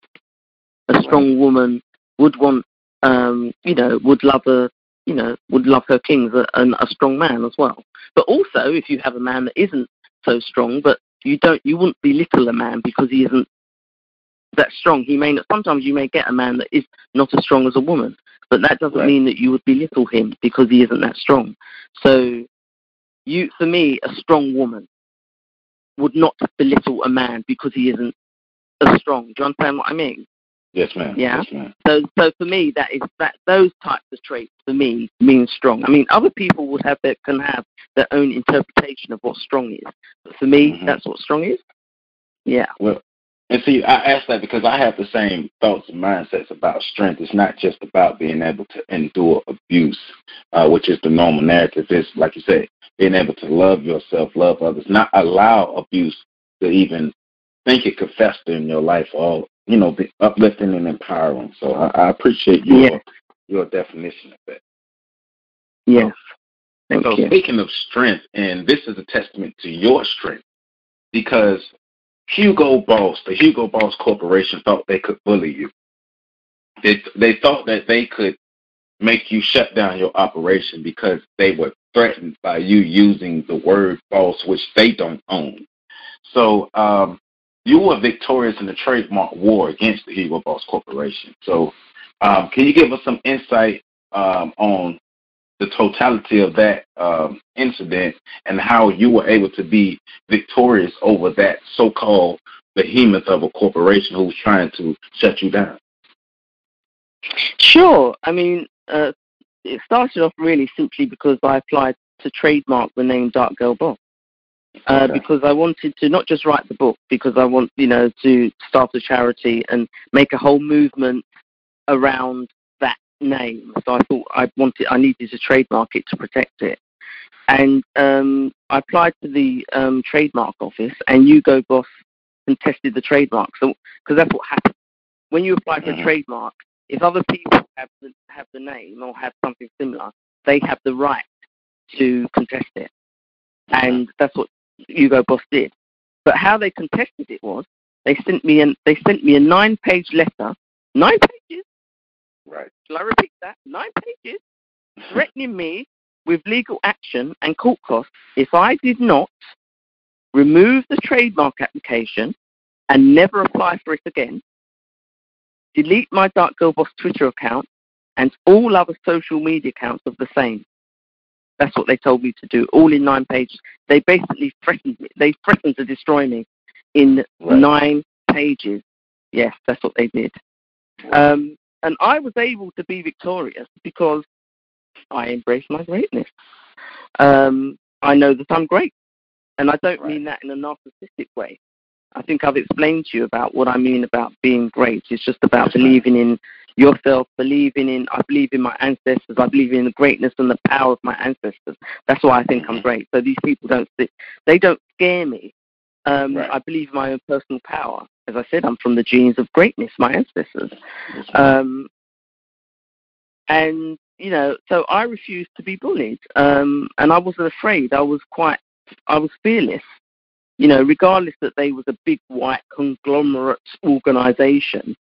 A strong woman would want, would love her kings, and a strong man as well. But also, if you have a man that isn't so strong, but you wouldn't belittle a man because he isn't that strong. Sometimes you may get a man that is not as strong as a woman, but that doesn't mean that you would belittle him because he isn't that strong. So, for me, a strong woman would not belittle a man because he isn't as strong. Do you understand what I mean? Yes, ma'am. Yeah. Yes, ma'am. So for me, those types of traits for me mean strong. I mean, other people can have their own interpretation of what strong is, but for me, that's what strong is. Yeah. Well, and see, I ask that because I have the same thoughts and mindsets about strength. It's not just about being able to endure abuse, which is the normal narrative. It's, like you say, being able to love yourself, love others, not allow abuse to even think it could fester in your life, or, you know, be uplifting and empowering. So I appreciate your definition of that. Yes. Thank you. Speaking of strength, and this is a testament to your strength, because Hugo Boss, the Hugo Boss Corporation, thought they could bully you. They thought that they could make you shut down your operation because they were threatened by you using the word boss, which they don't own. So you were victorious in the trademark war against the Hugo Boss Corporation. So can you give us some insight on the totality of that incident and how you were able to be victorious over that so-called behemoth of a corporation who was trying to shut you down? Sure. I mean, it started off really simply because I applied to trademark the name Dark Girl Boss. Because I wanted to not just write the book, because I want, to start a charity and make a whole movement around that name. So I thought I needed to trademark it to protect it. And I applied to the trademark office, and Hugo Boss contested the trademark. So, because that's what happens when you apply for a trademark. If other people have the name or have something similar, they have the right to contest it, and that's what Hugo Boss did. But how they contested it was they sent me a 9-page letter, 9 pages. Right. Shall I repeat that? 9 pages, threatening me with legal action and court costs if I did not remove the trademark application and never apply for it again, delete my Dark Girl Boss Twitter account, and all other social media accounts of the same. That's what they told me to do, all in 9 pages. They basically threatened me. They threatened to destroy me in 9 pages. Yes, that's what they did. And I was able to be victorious because I embrace my greatness. I know that I'm great, and I don't mean that in a narcissistic way. I think I've explained to you about what I mean about being great. It's just about believing in yourself, I believe in my ancestors, I believe in the greatness and the power of my ancestors. That's why I think I'm great. So these people don't scare me. I believe in my own personal power. As I said, I'm from the genes of greatness, my ancestors. And, so I refused to be bullied. And I wasn't afraid. I was fearless. Regardless that they was a big white conglomerate organization,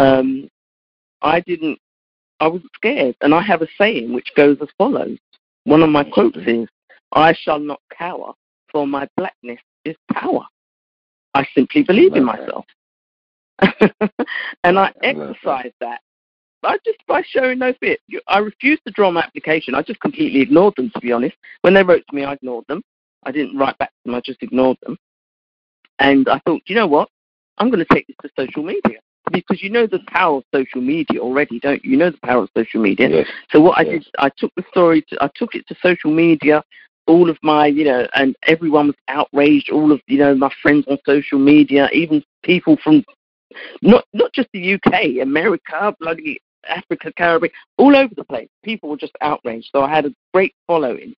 I wasn't scared. And I have a saying which goes as follows. One of my quotes is, "I shall not cower, for my blackness is power." I simply believe in myself. And I exercise that by showing no fear. I refused to draw my application. I just completely ignored them, to be honest. When they wrote to me, I ignored them. I didn't write back to them. I just ignored them. And I thought, you know what? I'm going to take this to social media, because you know the power of social media already, don't you? You know the power of social media. Yes. So what I did, I took the story, I took it to social media. All of my, and everyone was outraged. All of, my friends on social media, even people from not just the UK, America, bloody Africa, Caribbean, all over the place. People were just outraged. So I had a great following.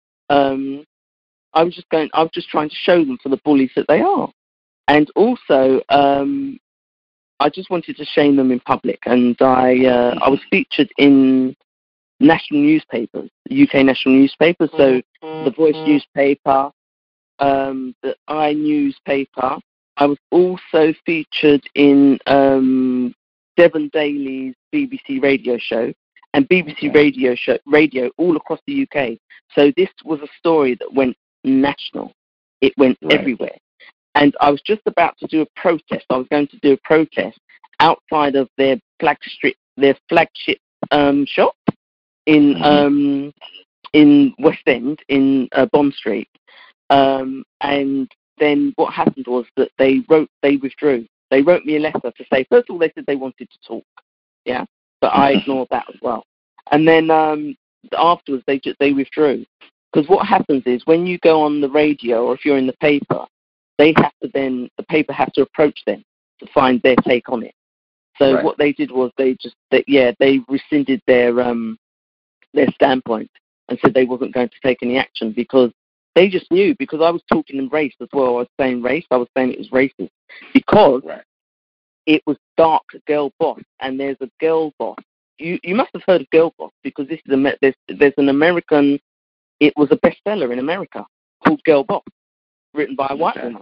I was just trying to show them for the bullies that they are. And also, I just wanted to shame them in public. And I was featured in national newspapers, UK national newspapers, so the Voice newspaper, the I newspaper. I was also featured in Devon Daly's BBC radio show, and BBC radio all across the UK. So this was a story that went national. It went everywhere. And I was just about to do a protest. I was going to do a protest outside of their flagship shop in West End, in Bond Street. And then what happened was that they withdrew. They wrote me a letter to say, first of all, they said they wanted to talk. Yeah. But I ignored that as well. And then afterwards, they withdrew. Because what happens is when you go on the radio, or if you're in the paper, the paper has to approach them to find their take on it. So what they did was they rescinded their standpoint and said they wasn't going to take any action, because they just knew, because I was talking in race as well. I was saying race. I was saying it was racist because it was dark girl boss, and there's a girl boss. You must have heard of Girl Boss, because this is there's an American. It was a bestseller in America called Girl Boss, written by a white woman.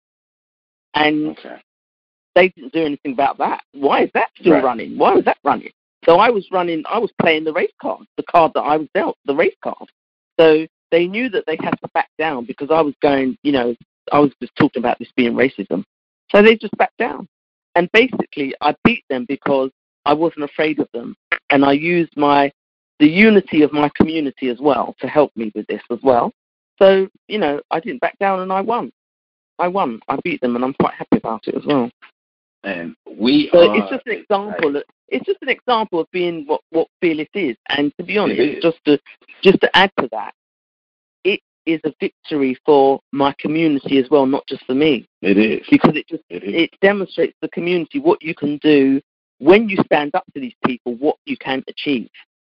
And they didn't do anything about that. Why is that still running? Why was that running? So I was playing the race card, the card that I was dealt, the race card. So they knew that they had to back down, because I was going, I was just talking about this being racism. So they just backed down. And basically I beat them because I wasn't afraid of them. And I used the unity of my community as well to help me with this as well. So, I didn't back down, and I won. I beat them, and I'm quite happy about it as well. And it's just an example. It's just an example of being what Fearless is. And to be honest, just to add to that, it is a victory for my community as well, not just for me. It is, because it demonstrates the community what you can do when you stand up to these people, what you can achieve.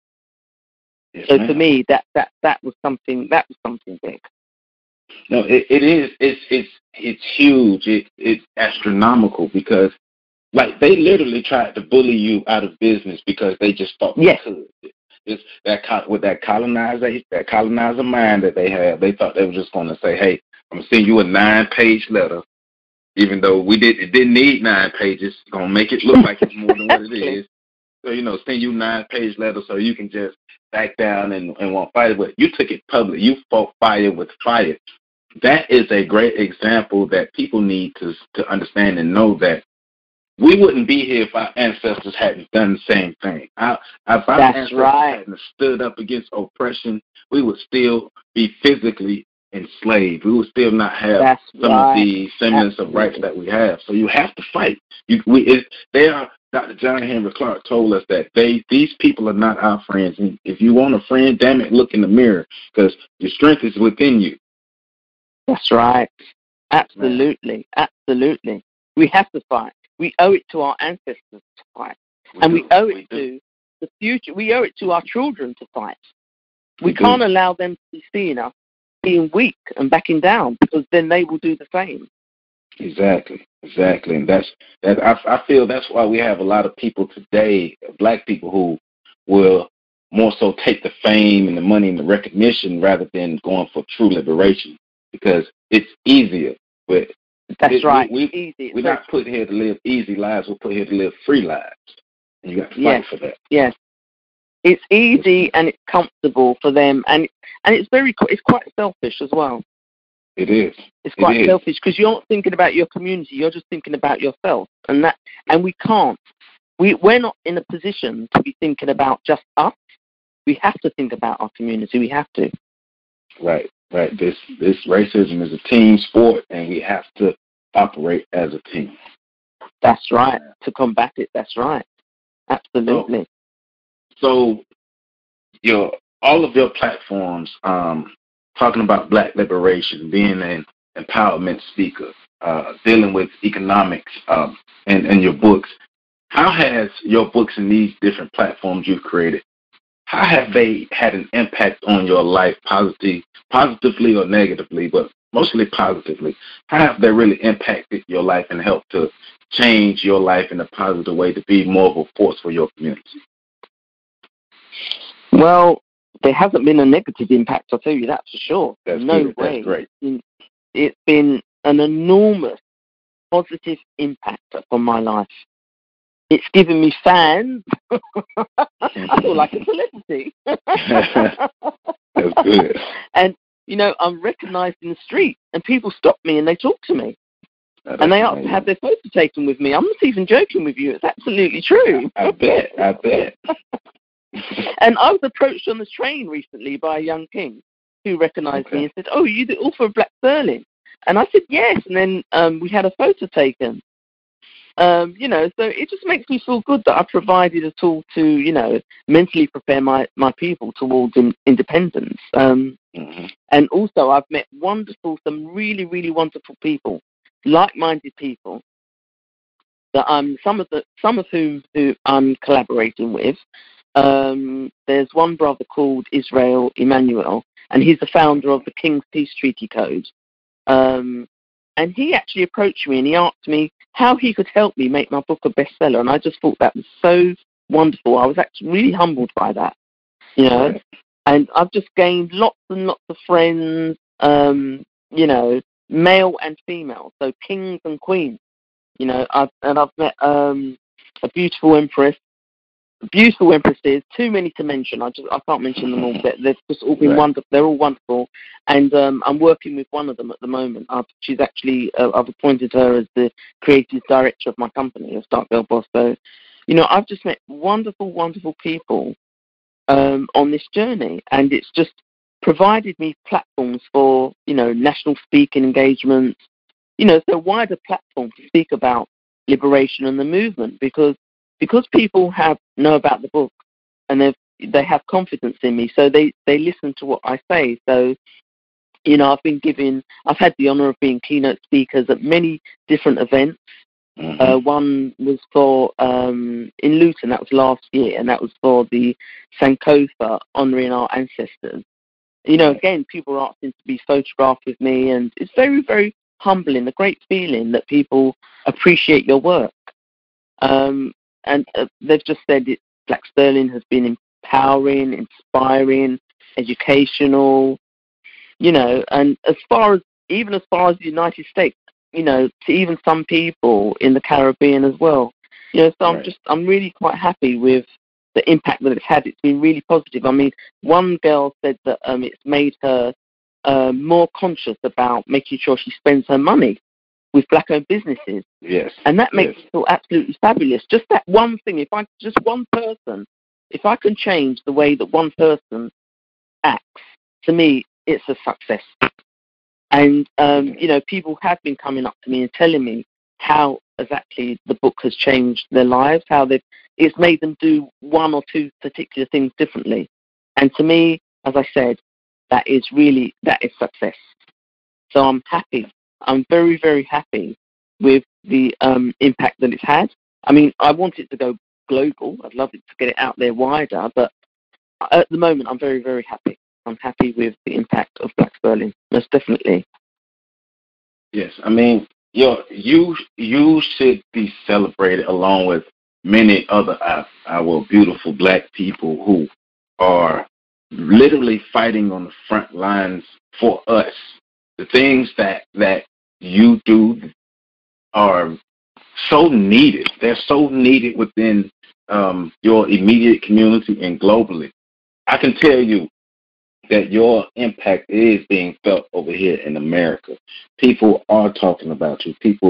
Yes, so for me, that was something big. No, it is. It's huge. It's astronomical, because they literally tried to bully you out of business because they just thought they could. It's with that colonizer mind that they have. They thought they were just going to say, "Hey, I'm gonna send you a 9-page letter," even though it didn't need 9 pages. It's gonna make it look like it's more than what it is. So send you 9-page letter so you can just back down and won't fight it. But you took it public. You fought fire with fire. That is a great example that people need to understand and know, that we wouldn't be here if our ancestors hadn't done the same thing. If our ancestors hadn't stood up against oppression, we would still be physically enslaved. We would still not have some of the semblance of rights that we have. So you have to fight. Dr. John Henry Clark told us that these people are not our friends. And if you want a friend, damn it, look in the mirror, because your strength is within you. That's right. Absolutely. Absolutely. We have to fight. We owe it to our ancestors to fight. We owe it to the future. We owe it to our children to fight. We can't allow them to be seen us being weak and backing down, because then they will do the same. Exactly. And I feel that's why we have a lot of people today, black people, who will more so take the fame and the money and the recognition rather than going for true liberation, because it's easier. But that's right. We're not put here to live easy lives. We're put here to live free lives. And you got to fight for that. Yes. It's easy and it's comfortable for them, and it's quite selfish as well. It is. It's quite selfish, because you're not thinking about your community. You're just thinking about yourself, and we can't we're not in a position to be thinking about just us. We have to think about our community. We have to. Right. This racism is a team sport, and we have to operate as a team. That's right. To combat it. That's right. Absolutely. So all of your platforms, talking about Black liberation, being an empowerment speaker, dealing with economics, and your books. How has your books and these different platforms you've created, how have they had an impact on your life, positively or negatively, but mostly positively? How have they really impacted your life and helped to change your life in a positive way to be more of a force for your community? Well, there hasn't been a negative impact, I'll tell you that for sure. That's no good. way. That's great. It's been an enormous positive impact upon my life. It's given me fans. I feel like a celebrity. That's good. And, I'm recognized in the street, and people stop me and they talk to me. And they ask to have their photo taken with me. I'm not even joking with you. It's absolutely true. I bet. And I was approached on the train recently by a young king who recognized me and said, "Oh, you the author of Black Sterling?" And I said, "Yes." And then we had a photo taken. So it just makes me feel good that I provided a tool to, mentally prepare my people towards independence. And also I've met some really, really wonderful people, like-minded people that some of whom I'm collaborating with. There's one brother called Israel Emmanuel, and he's the founder of the King's Peace Treaty Code. And he actually approached me and he asked me how he could help me make my book a bestseller. And I just thought that was so wonderful. I was actually really humbled by that, Right. And I've just gained lots and lots of friends, male and female, so kings and queens. I've met a beautiful empresses, too many to mention. I can't mention them all, but they've just all been wonderful. They're all wonderful, and I'm working with one of them at the moment. She's actually I've appointed her as the creative director of my company, of Stark Girl Boss. So, I've just met wonderful, wonderful people on this journey, and it's just provided me platforms for national speaking engagements. So a wider platform to speak about liberation and the movement, because people know about the book and they have confidence in me, so they listen to what I say. So, I've had the honor of being keynote speakers at many different events. One was for in Luton, that was last year, and that was for the Sankofa, honouring our ancestors. Again, people are asking to be photographed with me, and it's very, very humbling, a great feeling that people appreciate your work. And they've just said Black Sterling has been empowering, inspiring, educational, and as far as the United States, to even some people in the Caribbean as well. So I'm really quite happy with the impact that it's had. It's been really positive. I mean, one girl said that it's made her more conscious about making sure she spends her money with Black-owned businesses. Yes. And that makes me feel absolutely fabulous. Just that one thing, if I can change the way that one person acts, to me, it's a success. And, people have been coming up to me and telling me how exactly the book has changed their lives, how it's made them do one or two particular things differently. And to me, as I said, that is success. So I'm happy. I'm very, very happy with the impact that it's had. I mean, I want it to go global. I'd love it to get it out there wider, but at the moment, I'm very, very happy. I'm happy with the impact of Black Sterling, most definitely. Yes, I mean, you should be celebrated along with many other our beautiful Black people who are literally fighting on the front lines for us. The things that you do are so needed. They're so needed within your immediate community and globally. I can tell you that your impact is being felt over here in America. People are talking about you. People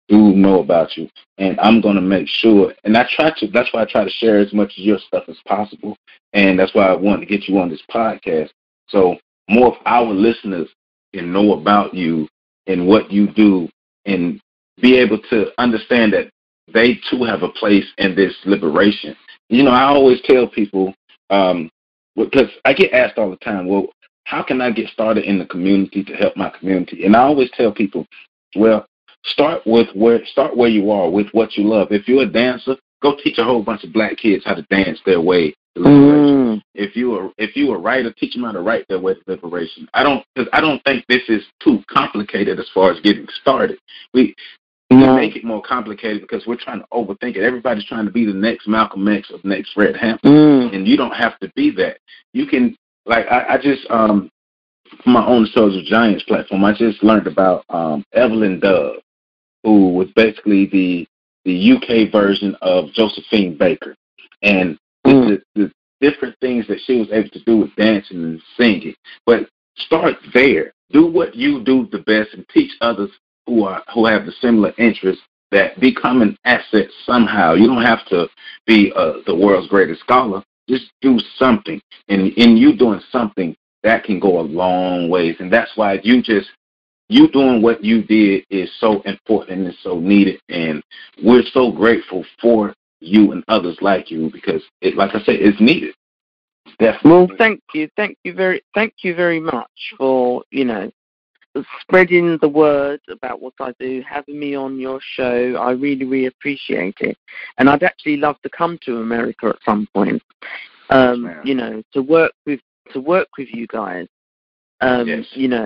do know about you, and I'm gonna make sure. And I try to. That's why I try to share as much of your stuff as possible, and that's why I want to get you on this podcast, so more of our listeners can know about you and what you do, and be able to understand that they too have a place in this liberation. You know, I always tell people, because I get asked all the time, well, how can I get started in the community to help my community? And I always tell people, well, start where you are with what you love. If you're a dancer, go teach a whole bunch of black kids how to dance their way to liberation. If you a writer, teach them how to write their way to liberation. I don't think this is too complicated as far as getting started. We make it more complicated because we're trying to overthink it. Everybody's trying to be the next Malcolm X or the next Fred Hampton, and you don't have to be that. You can, like, I just for my own Soldiers of Giants platform, I just learned about Evelyn Dove, who was basically the UK version of Josephine Baker, and the different things that she was able to do with dancing and singing. But start there. Do what you do the best, and teach others who have the similar interests that become an asset somehow. You don't have to be the world's greatest scholar. Just do something, and in you doing something, that can go a long ways. And that's why you doing what you did is so important and so needed. And we're so grateful for you and others like you, because it, like I said, it's needed. Definitely. Well, thank you very much for, spreading the word about what I do, having me on your show. I really, really appreciate it. And I'd actually love to come to America at some point, to work with you guys, yes.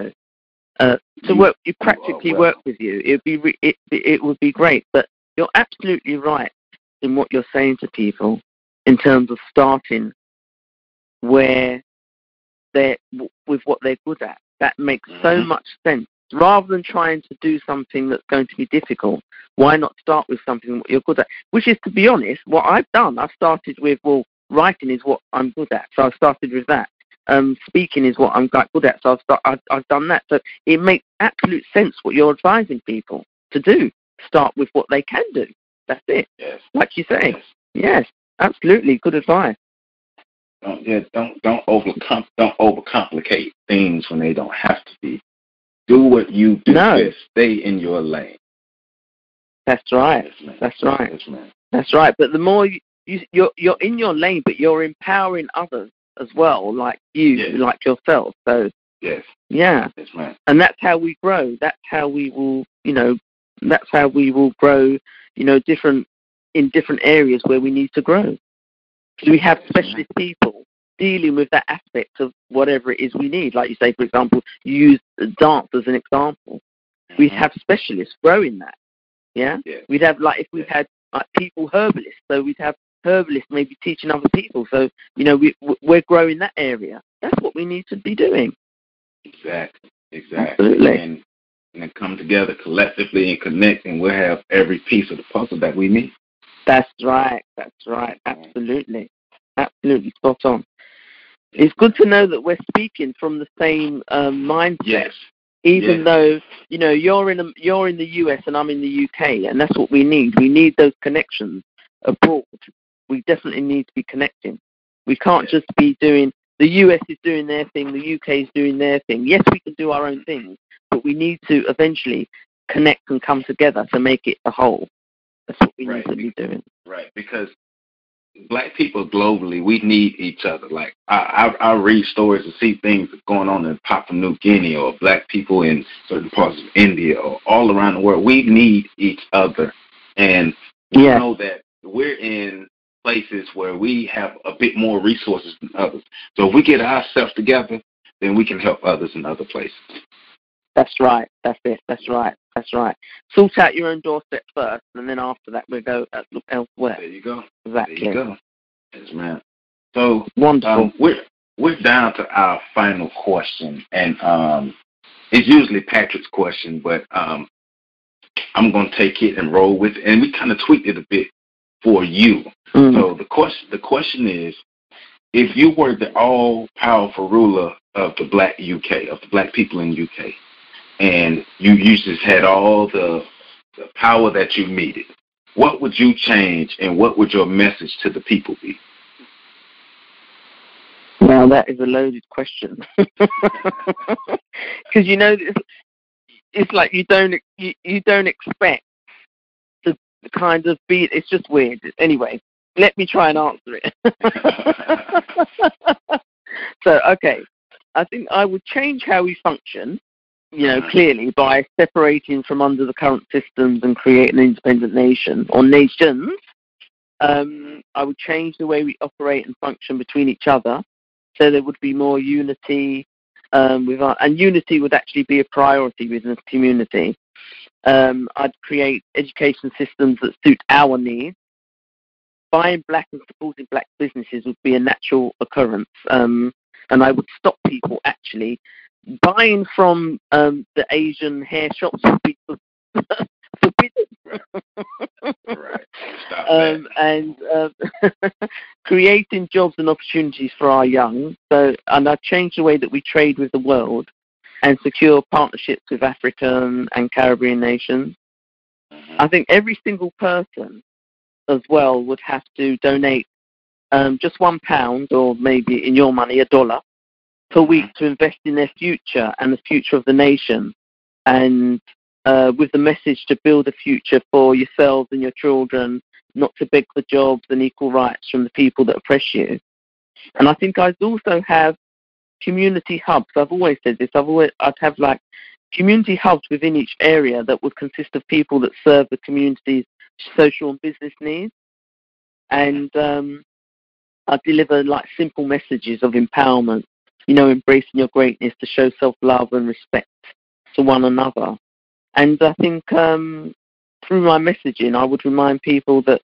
You practically work with you. It would be great. But you're absolutely right in what you're saying to people in terms of starting where with what they're good at. That makes so much sense. Rather than trying to do something that's going to be difficult, why not start with something that you're good at? Which is, to be honest, what I've done. I've started with, writing is what I'm good at, so I started with that. Speaking is what I'm quite good at, so I've done that. So it makes absolute sense what you're advising people to do. Start with what they can do. That's it. Yes. Like you say. Yes, absolutely. Good advice. Don't overcomplicate things when they don't have to be. Do what you do best. Stay in your lane. That's right. Yes, that's right. Yes, man. That's right. But the more you're in your lane, but you're empowering others as well, like you, like yourself. So yes, yeah, yes, man. And that's how we grow. That's how we will, That's how we will grow. In different areas where we need to grow. So we have specialist people dealing with that aspect of whatever it is we need. Like you say, for example, you use dance as an example. We'd have specialists growing that. Yeah? We'd have, if we've had people herbalists, so we'd have herbalists maybe teaching other people. So, we're growing that area. That's what we need to be doing. Exactly. Absolutely. And come together collectively and connect, and we'll have every piece of the puzzle that we need. That's right. Absolutely. Spot on. It's good to know that we're speaking from the same mindset. Yes. Even though, you're in the US and I'm in the UK, and that's what we need. We need those connections abroad. We definitely need to be connecting. We can't just be doing, the US is doing their thing, the UK is doing their thing. Yes, we can do our own thing, but we need to eventually connect and come together to make it a whole. That's what we need to be doing. Right, because black people globally, we need each other. Like, I read stories and see things going on in Papua New Guinea, or black people in certain parts of India, or all around the world. We need each other. And we know that we're in places where we have a bit more resources than others. So if we get ourselves together, then we can help others in other places. That's right. That's it. That's right. Sort out your own doorstep first, and then after that we'll go look elsewhere. There you go. Exactly. There you go. Yes, man. So wonderful. We're down to our final question, and it's usually Patrick's question, but I'm going to take it and roll with it, and we kind of tweaked it a bit for you. So the question is, if you were the all-powerful ruler of the black UK, of the black people in UK, and you just had all the the power that you needed, what would you change and what would your message to the people be? Well, that is a loaded question. Because, you know, it's like you don't expect to kind of be, it's just weird. Anyway, let me try and answer it. So, okay, I think I would change how we function, you know, clearly by separating from under the current systems and create an independent nation or nations. I would change the way we operate and function between each other, so there would be more unity. And unity would actually be a priority within the community. I'd create education systems that suit our needs. Buying black and supporting black businesses would be a natural occurrence. And I would stop people actually buying from the Asian hair shops would be forbidden. Right. Stop that. And creating jobs and opportunities for our young. And I've changed the way that we trade with the world and secure partnerships with African and Caribbean nations. I think every single person as well would have to donate just £1, or maybe in your money $1 per week, to invest in their future and the future of the nation, and with the message to build a future for yourselves and your children, not to beg for jobs and equal rights from the people that oppress you. And I think I'd also have community hubs. I've always said this. I'd have like community hubs within each area that would consist of people that serve the community's social and business needs. And I'd deliver like simple messages of empowerment, you know, embracing your greatness, to show self-love and respect to one another. And I think through my messaging, I would remind people that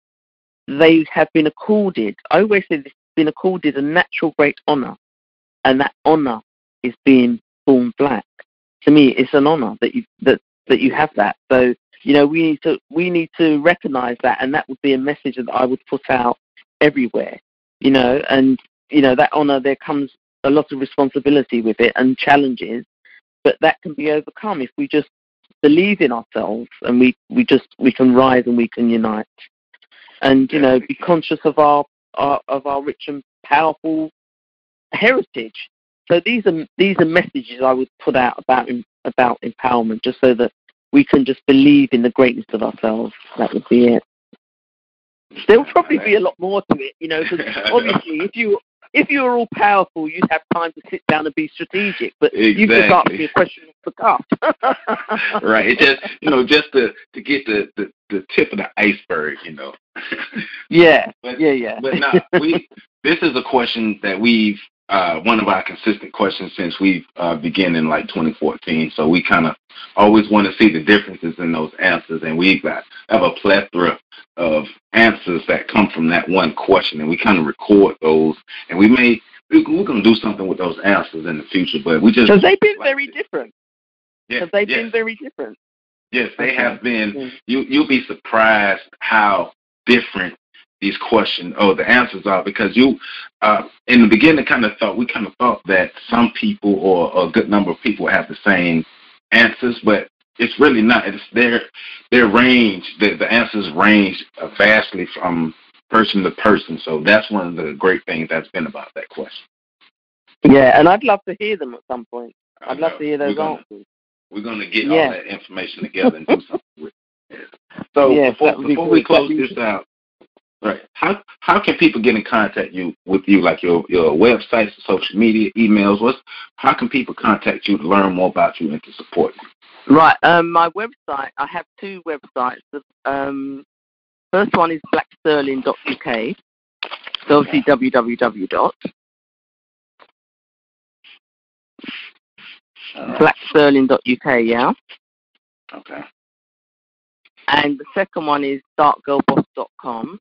they have been accorded, I always say this, been accorded a natural great honour, and that honour is being born black. To me, it's an honour that you have that. So, you know, we need to recognise that, and that would be a message that I would put out everywhere. You know, and you know, that honour, there comes a lot of responsibility with it and challenges, but that can be overcome if we just believe in ourselves, and we can rise and we can unite, and you know, be conscious of our rich and powerful heritage. So these are messages I would put out about empowerment, just so that we can just believe in the greatness of ourselves. That would be it. There'll probably be a lot more to it, you know, because obviously if you were all powerful, you'd have time to sit down and be strategic. But you just asked me a question off the cuff. Right. It just, you know, just to get the tip of the iceberg, you know. Yeah. But But this is a question that we've one of our consistent questions since we've began in like 2014. So we kind of always want to see the differences in those answers, and we have a plethora of answers that come from that one question, and we kind of record those, and we're going to do something with those answers in the future. But we just, because they've been very different. Yes, been very different. Yes, they have been. You'll be surprised how different these questions, the answers are, because you, in the beginning, we kind of thought that some people or a good number of people have the same answers, but it's really not. It's their range. The answers range vastly from person to person. So that's one of the great things that's been about that question. Yeah, and I'd love to hear them at some point. I'd love to hear those answers. We're going to get all that information together and do something with it. So before we close this out, right? How can people get in contact with you, like your websites, social media, emails? How can people contact you to learn more about you and to support you? Right. My website, I have two websites. First one is blacksterling.uk. So obviously www. blacksterling.uk, yeah. Okay. And the second one is darkgirlboss.com.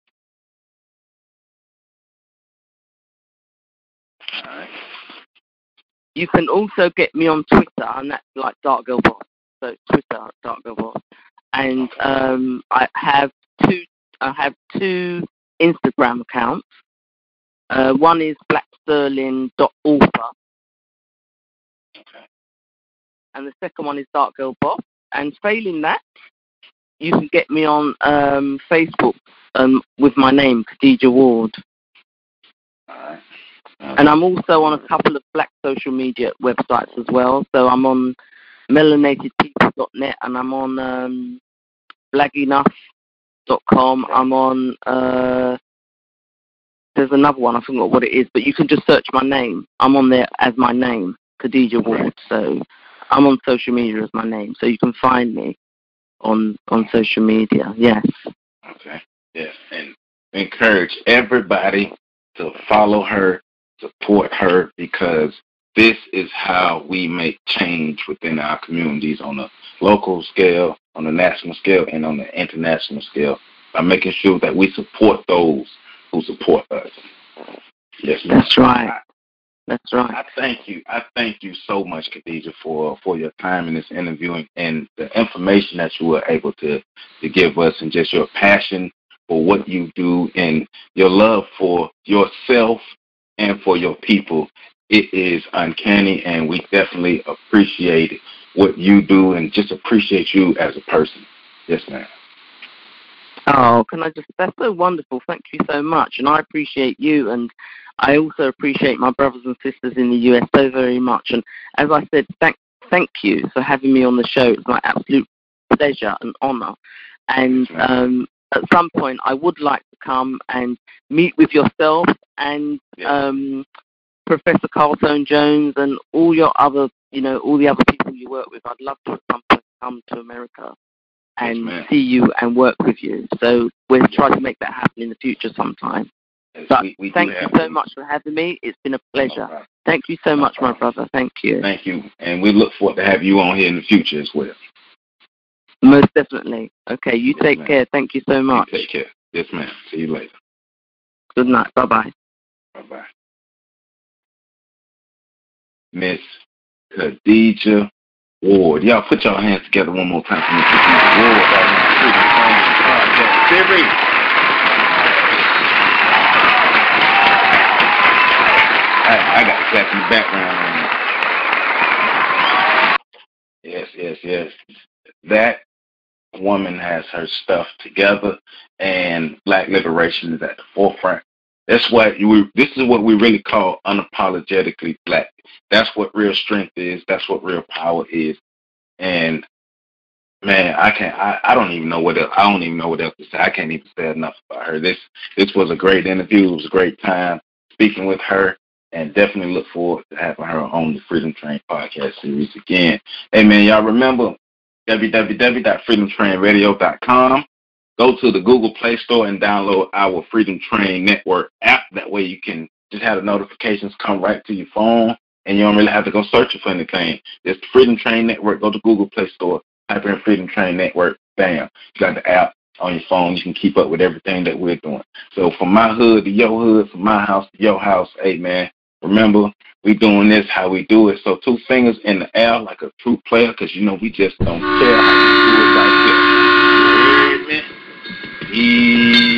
All right. You can also get me on Twitter, and that's like Dark Girl Boss. So Twitter, Dark Girl Boss. And I have two Instagram accounts. One is blacksterling.author. Okay. And the second one is Dark Girl Boss. And failing that, you can get me on Facebook with my name, Khadija Ward. All right. And I'm also on a couple of black social media websites as well. So I'm on melanatedpeople.net and I'm on blagenough.com. I'm on, there's another one, I forgot what it is, but you can just search my name. I'm on there as my name, Khadija Ward. So I'm on social media as my name. So you can find me on social media, yes. Okay, yes. And encourage everybody to follow her, support her, because this is how we make change within our communities on a local scale, on a national scale, and on the international scale, by making sure that we support those who support us. Yes, ma'am. That's right. That's right. I thank you. I thank you so much, Khadija, for your time in this interview and the information that you were able to give us, and just your passion for what you do and your love for yourself and for your people. It is uncanny, and we definitely appreciate what you do and just appreciate you as a person. Yes, ma'am. Oh, that's so wonderful. Thank you so much. And I appreciate you, and I also appreciate my brothers and sisters in the US so very much. And as I said, thank you for having me on the show. It's my absolute pleasure and honor. And at some point, I would like to come and meet with yourself and Professor Carlton Jones and all your other, all the other people you work with. I'd love to at some point come to America and see you and work with you. So we'll try to make that happen in the future sometime. But thank you so much for having me. It's been a pleasure. Right. Thank you so much, my brother. Thank you. Thank you. And we look forward to have you on here in the future as well. Most definitely. Okay, you take care. Thank you so much. You take care. Yes, ma'am. See you later. Good night. Bye-bye. Bye-bye. Miss Khadija Ward. Y'all put your hands together one more time for Miss Khadija Ward. Siri. I got to clap in the background on that. Yes. That woman has her stuff together, and black liberation is at the forefront. This is what we really call unapologetically black. That's what real strength is. That's what real power is. And man, I don't even know what else. I don't even know what else to say. I can't even say enough about her. This was a great interview. It was a great time speaking with her, and definitely look forward to having her on the Freedom Train podcast series again. Hey man, y'all remember www.freedomtrainradio.com. Go to the Google Play Store and download our Freedom Train Network app. That way you can just have the notifications come right to your phone, and you don't really have to go searching for anything. It's the Freedom Train Network. Go to Google Play Store, type in Freedom Train Network, bam. You got the app on your phone. You can keep up with everything that we're doing. So from my hood to your hood, from my house to your house, hey man, remember, we doing this how we do it. So 2 fingers in the air like a true player, because we just don't care how we do it like this.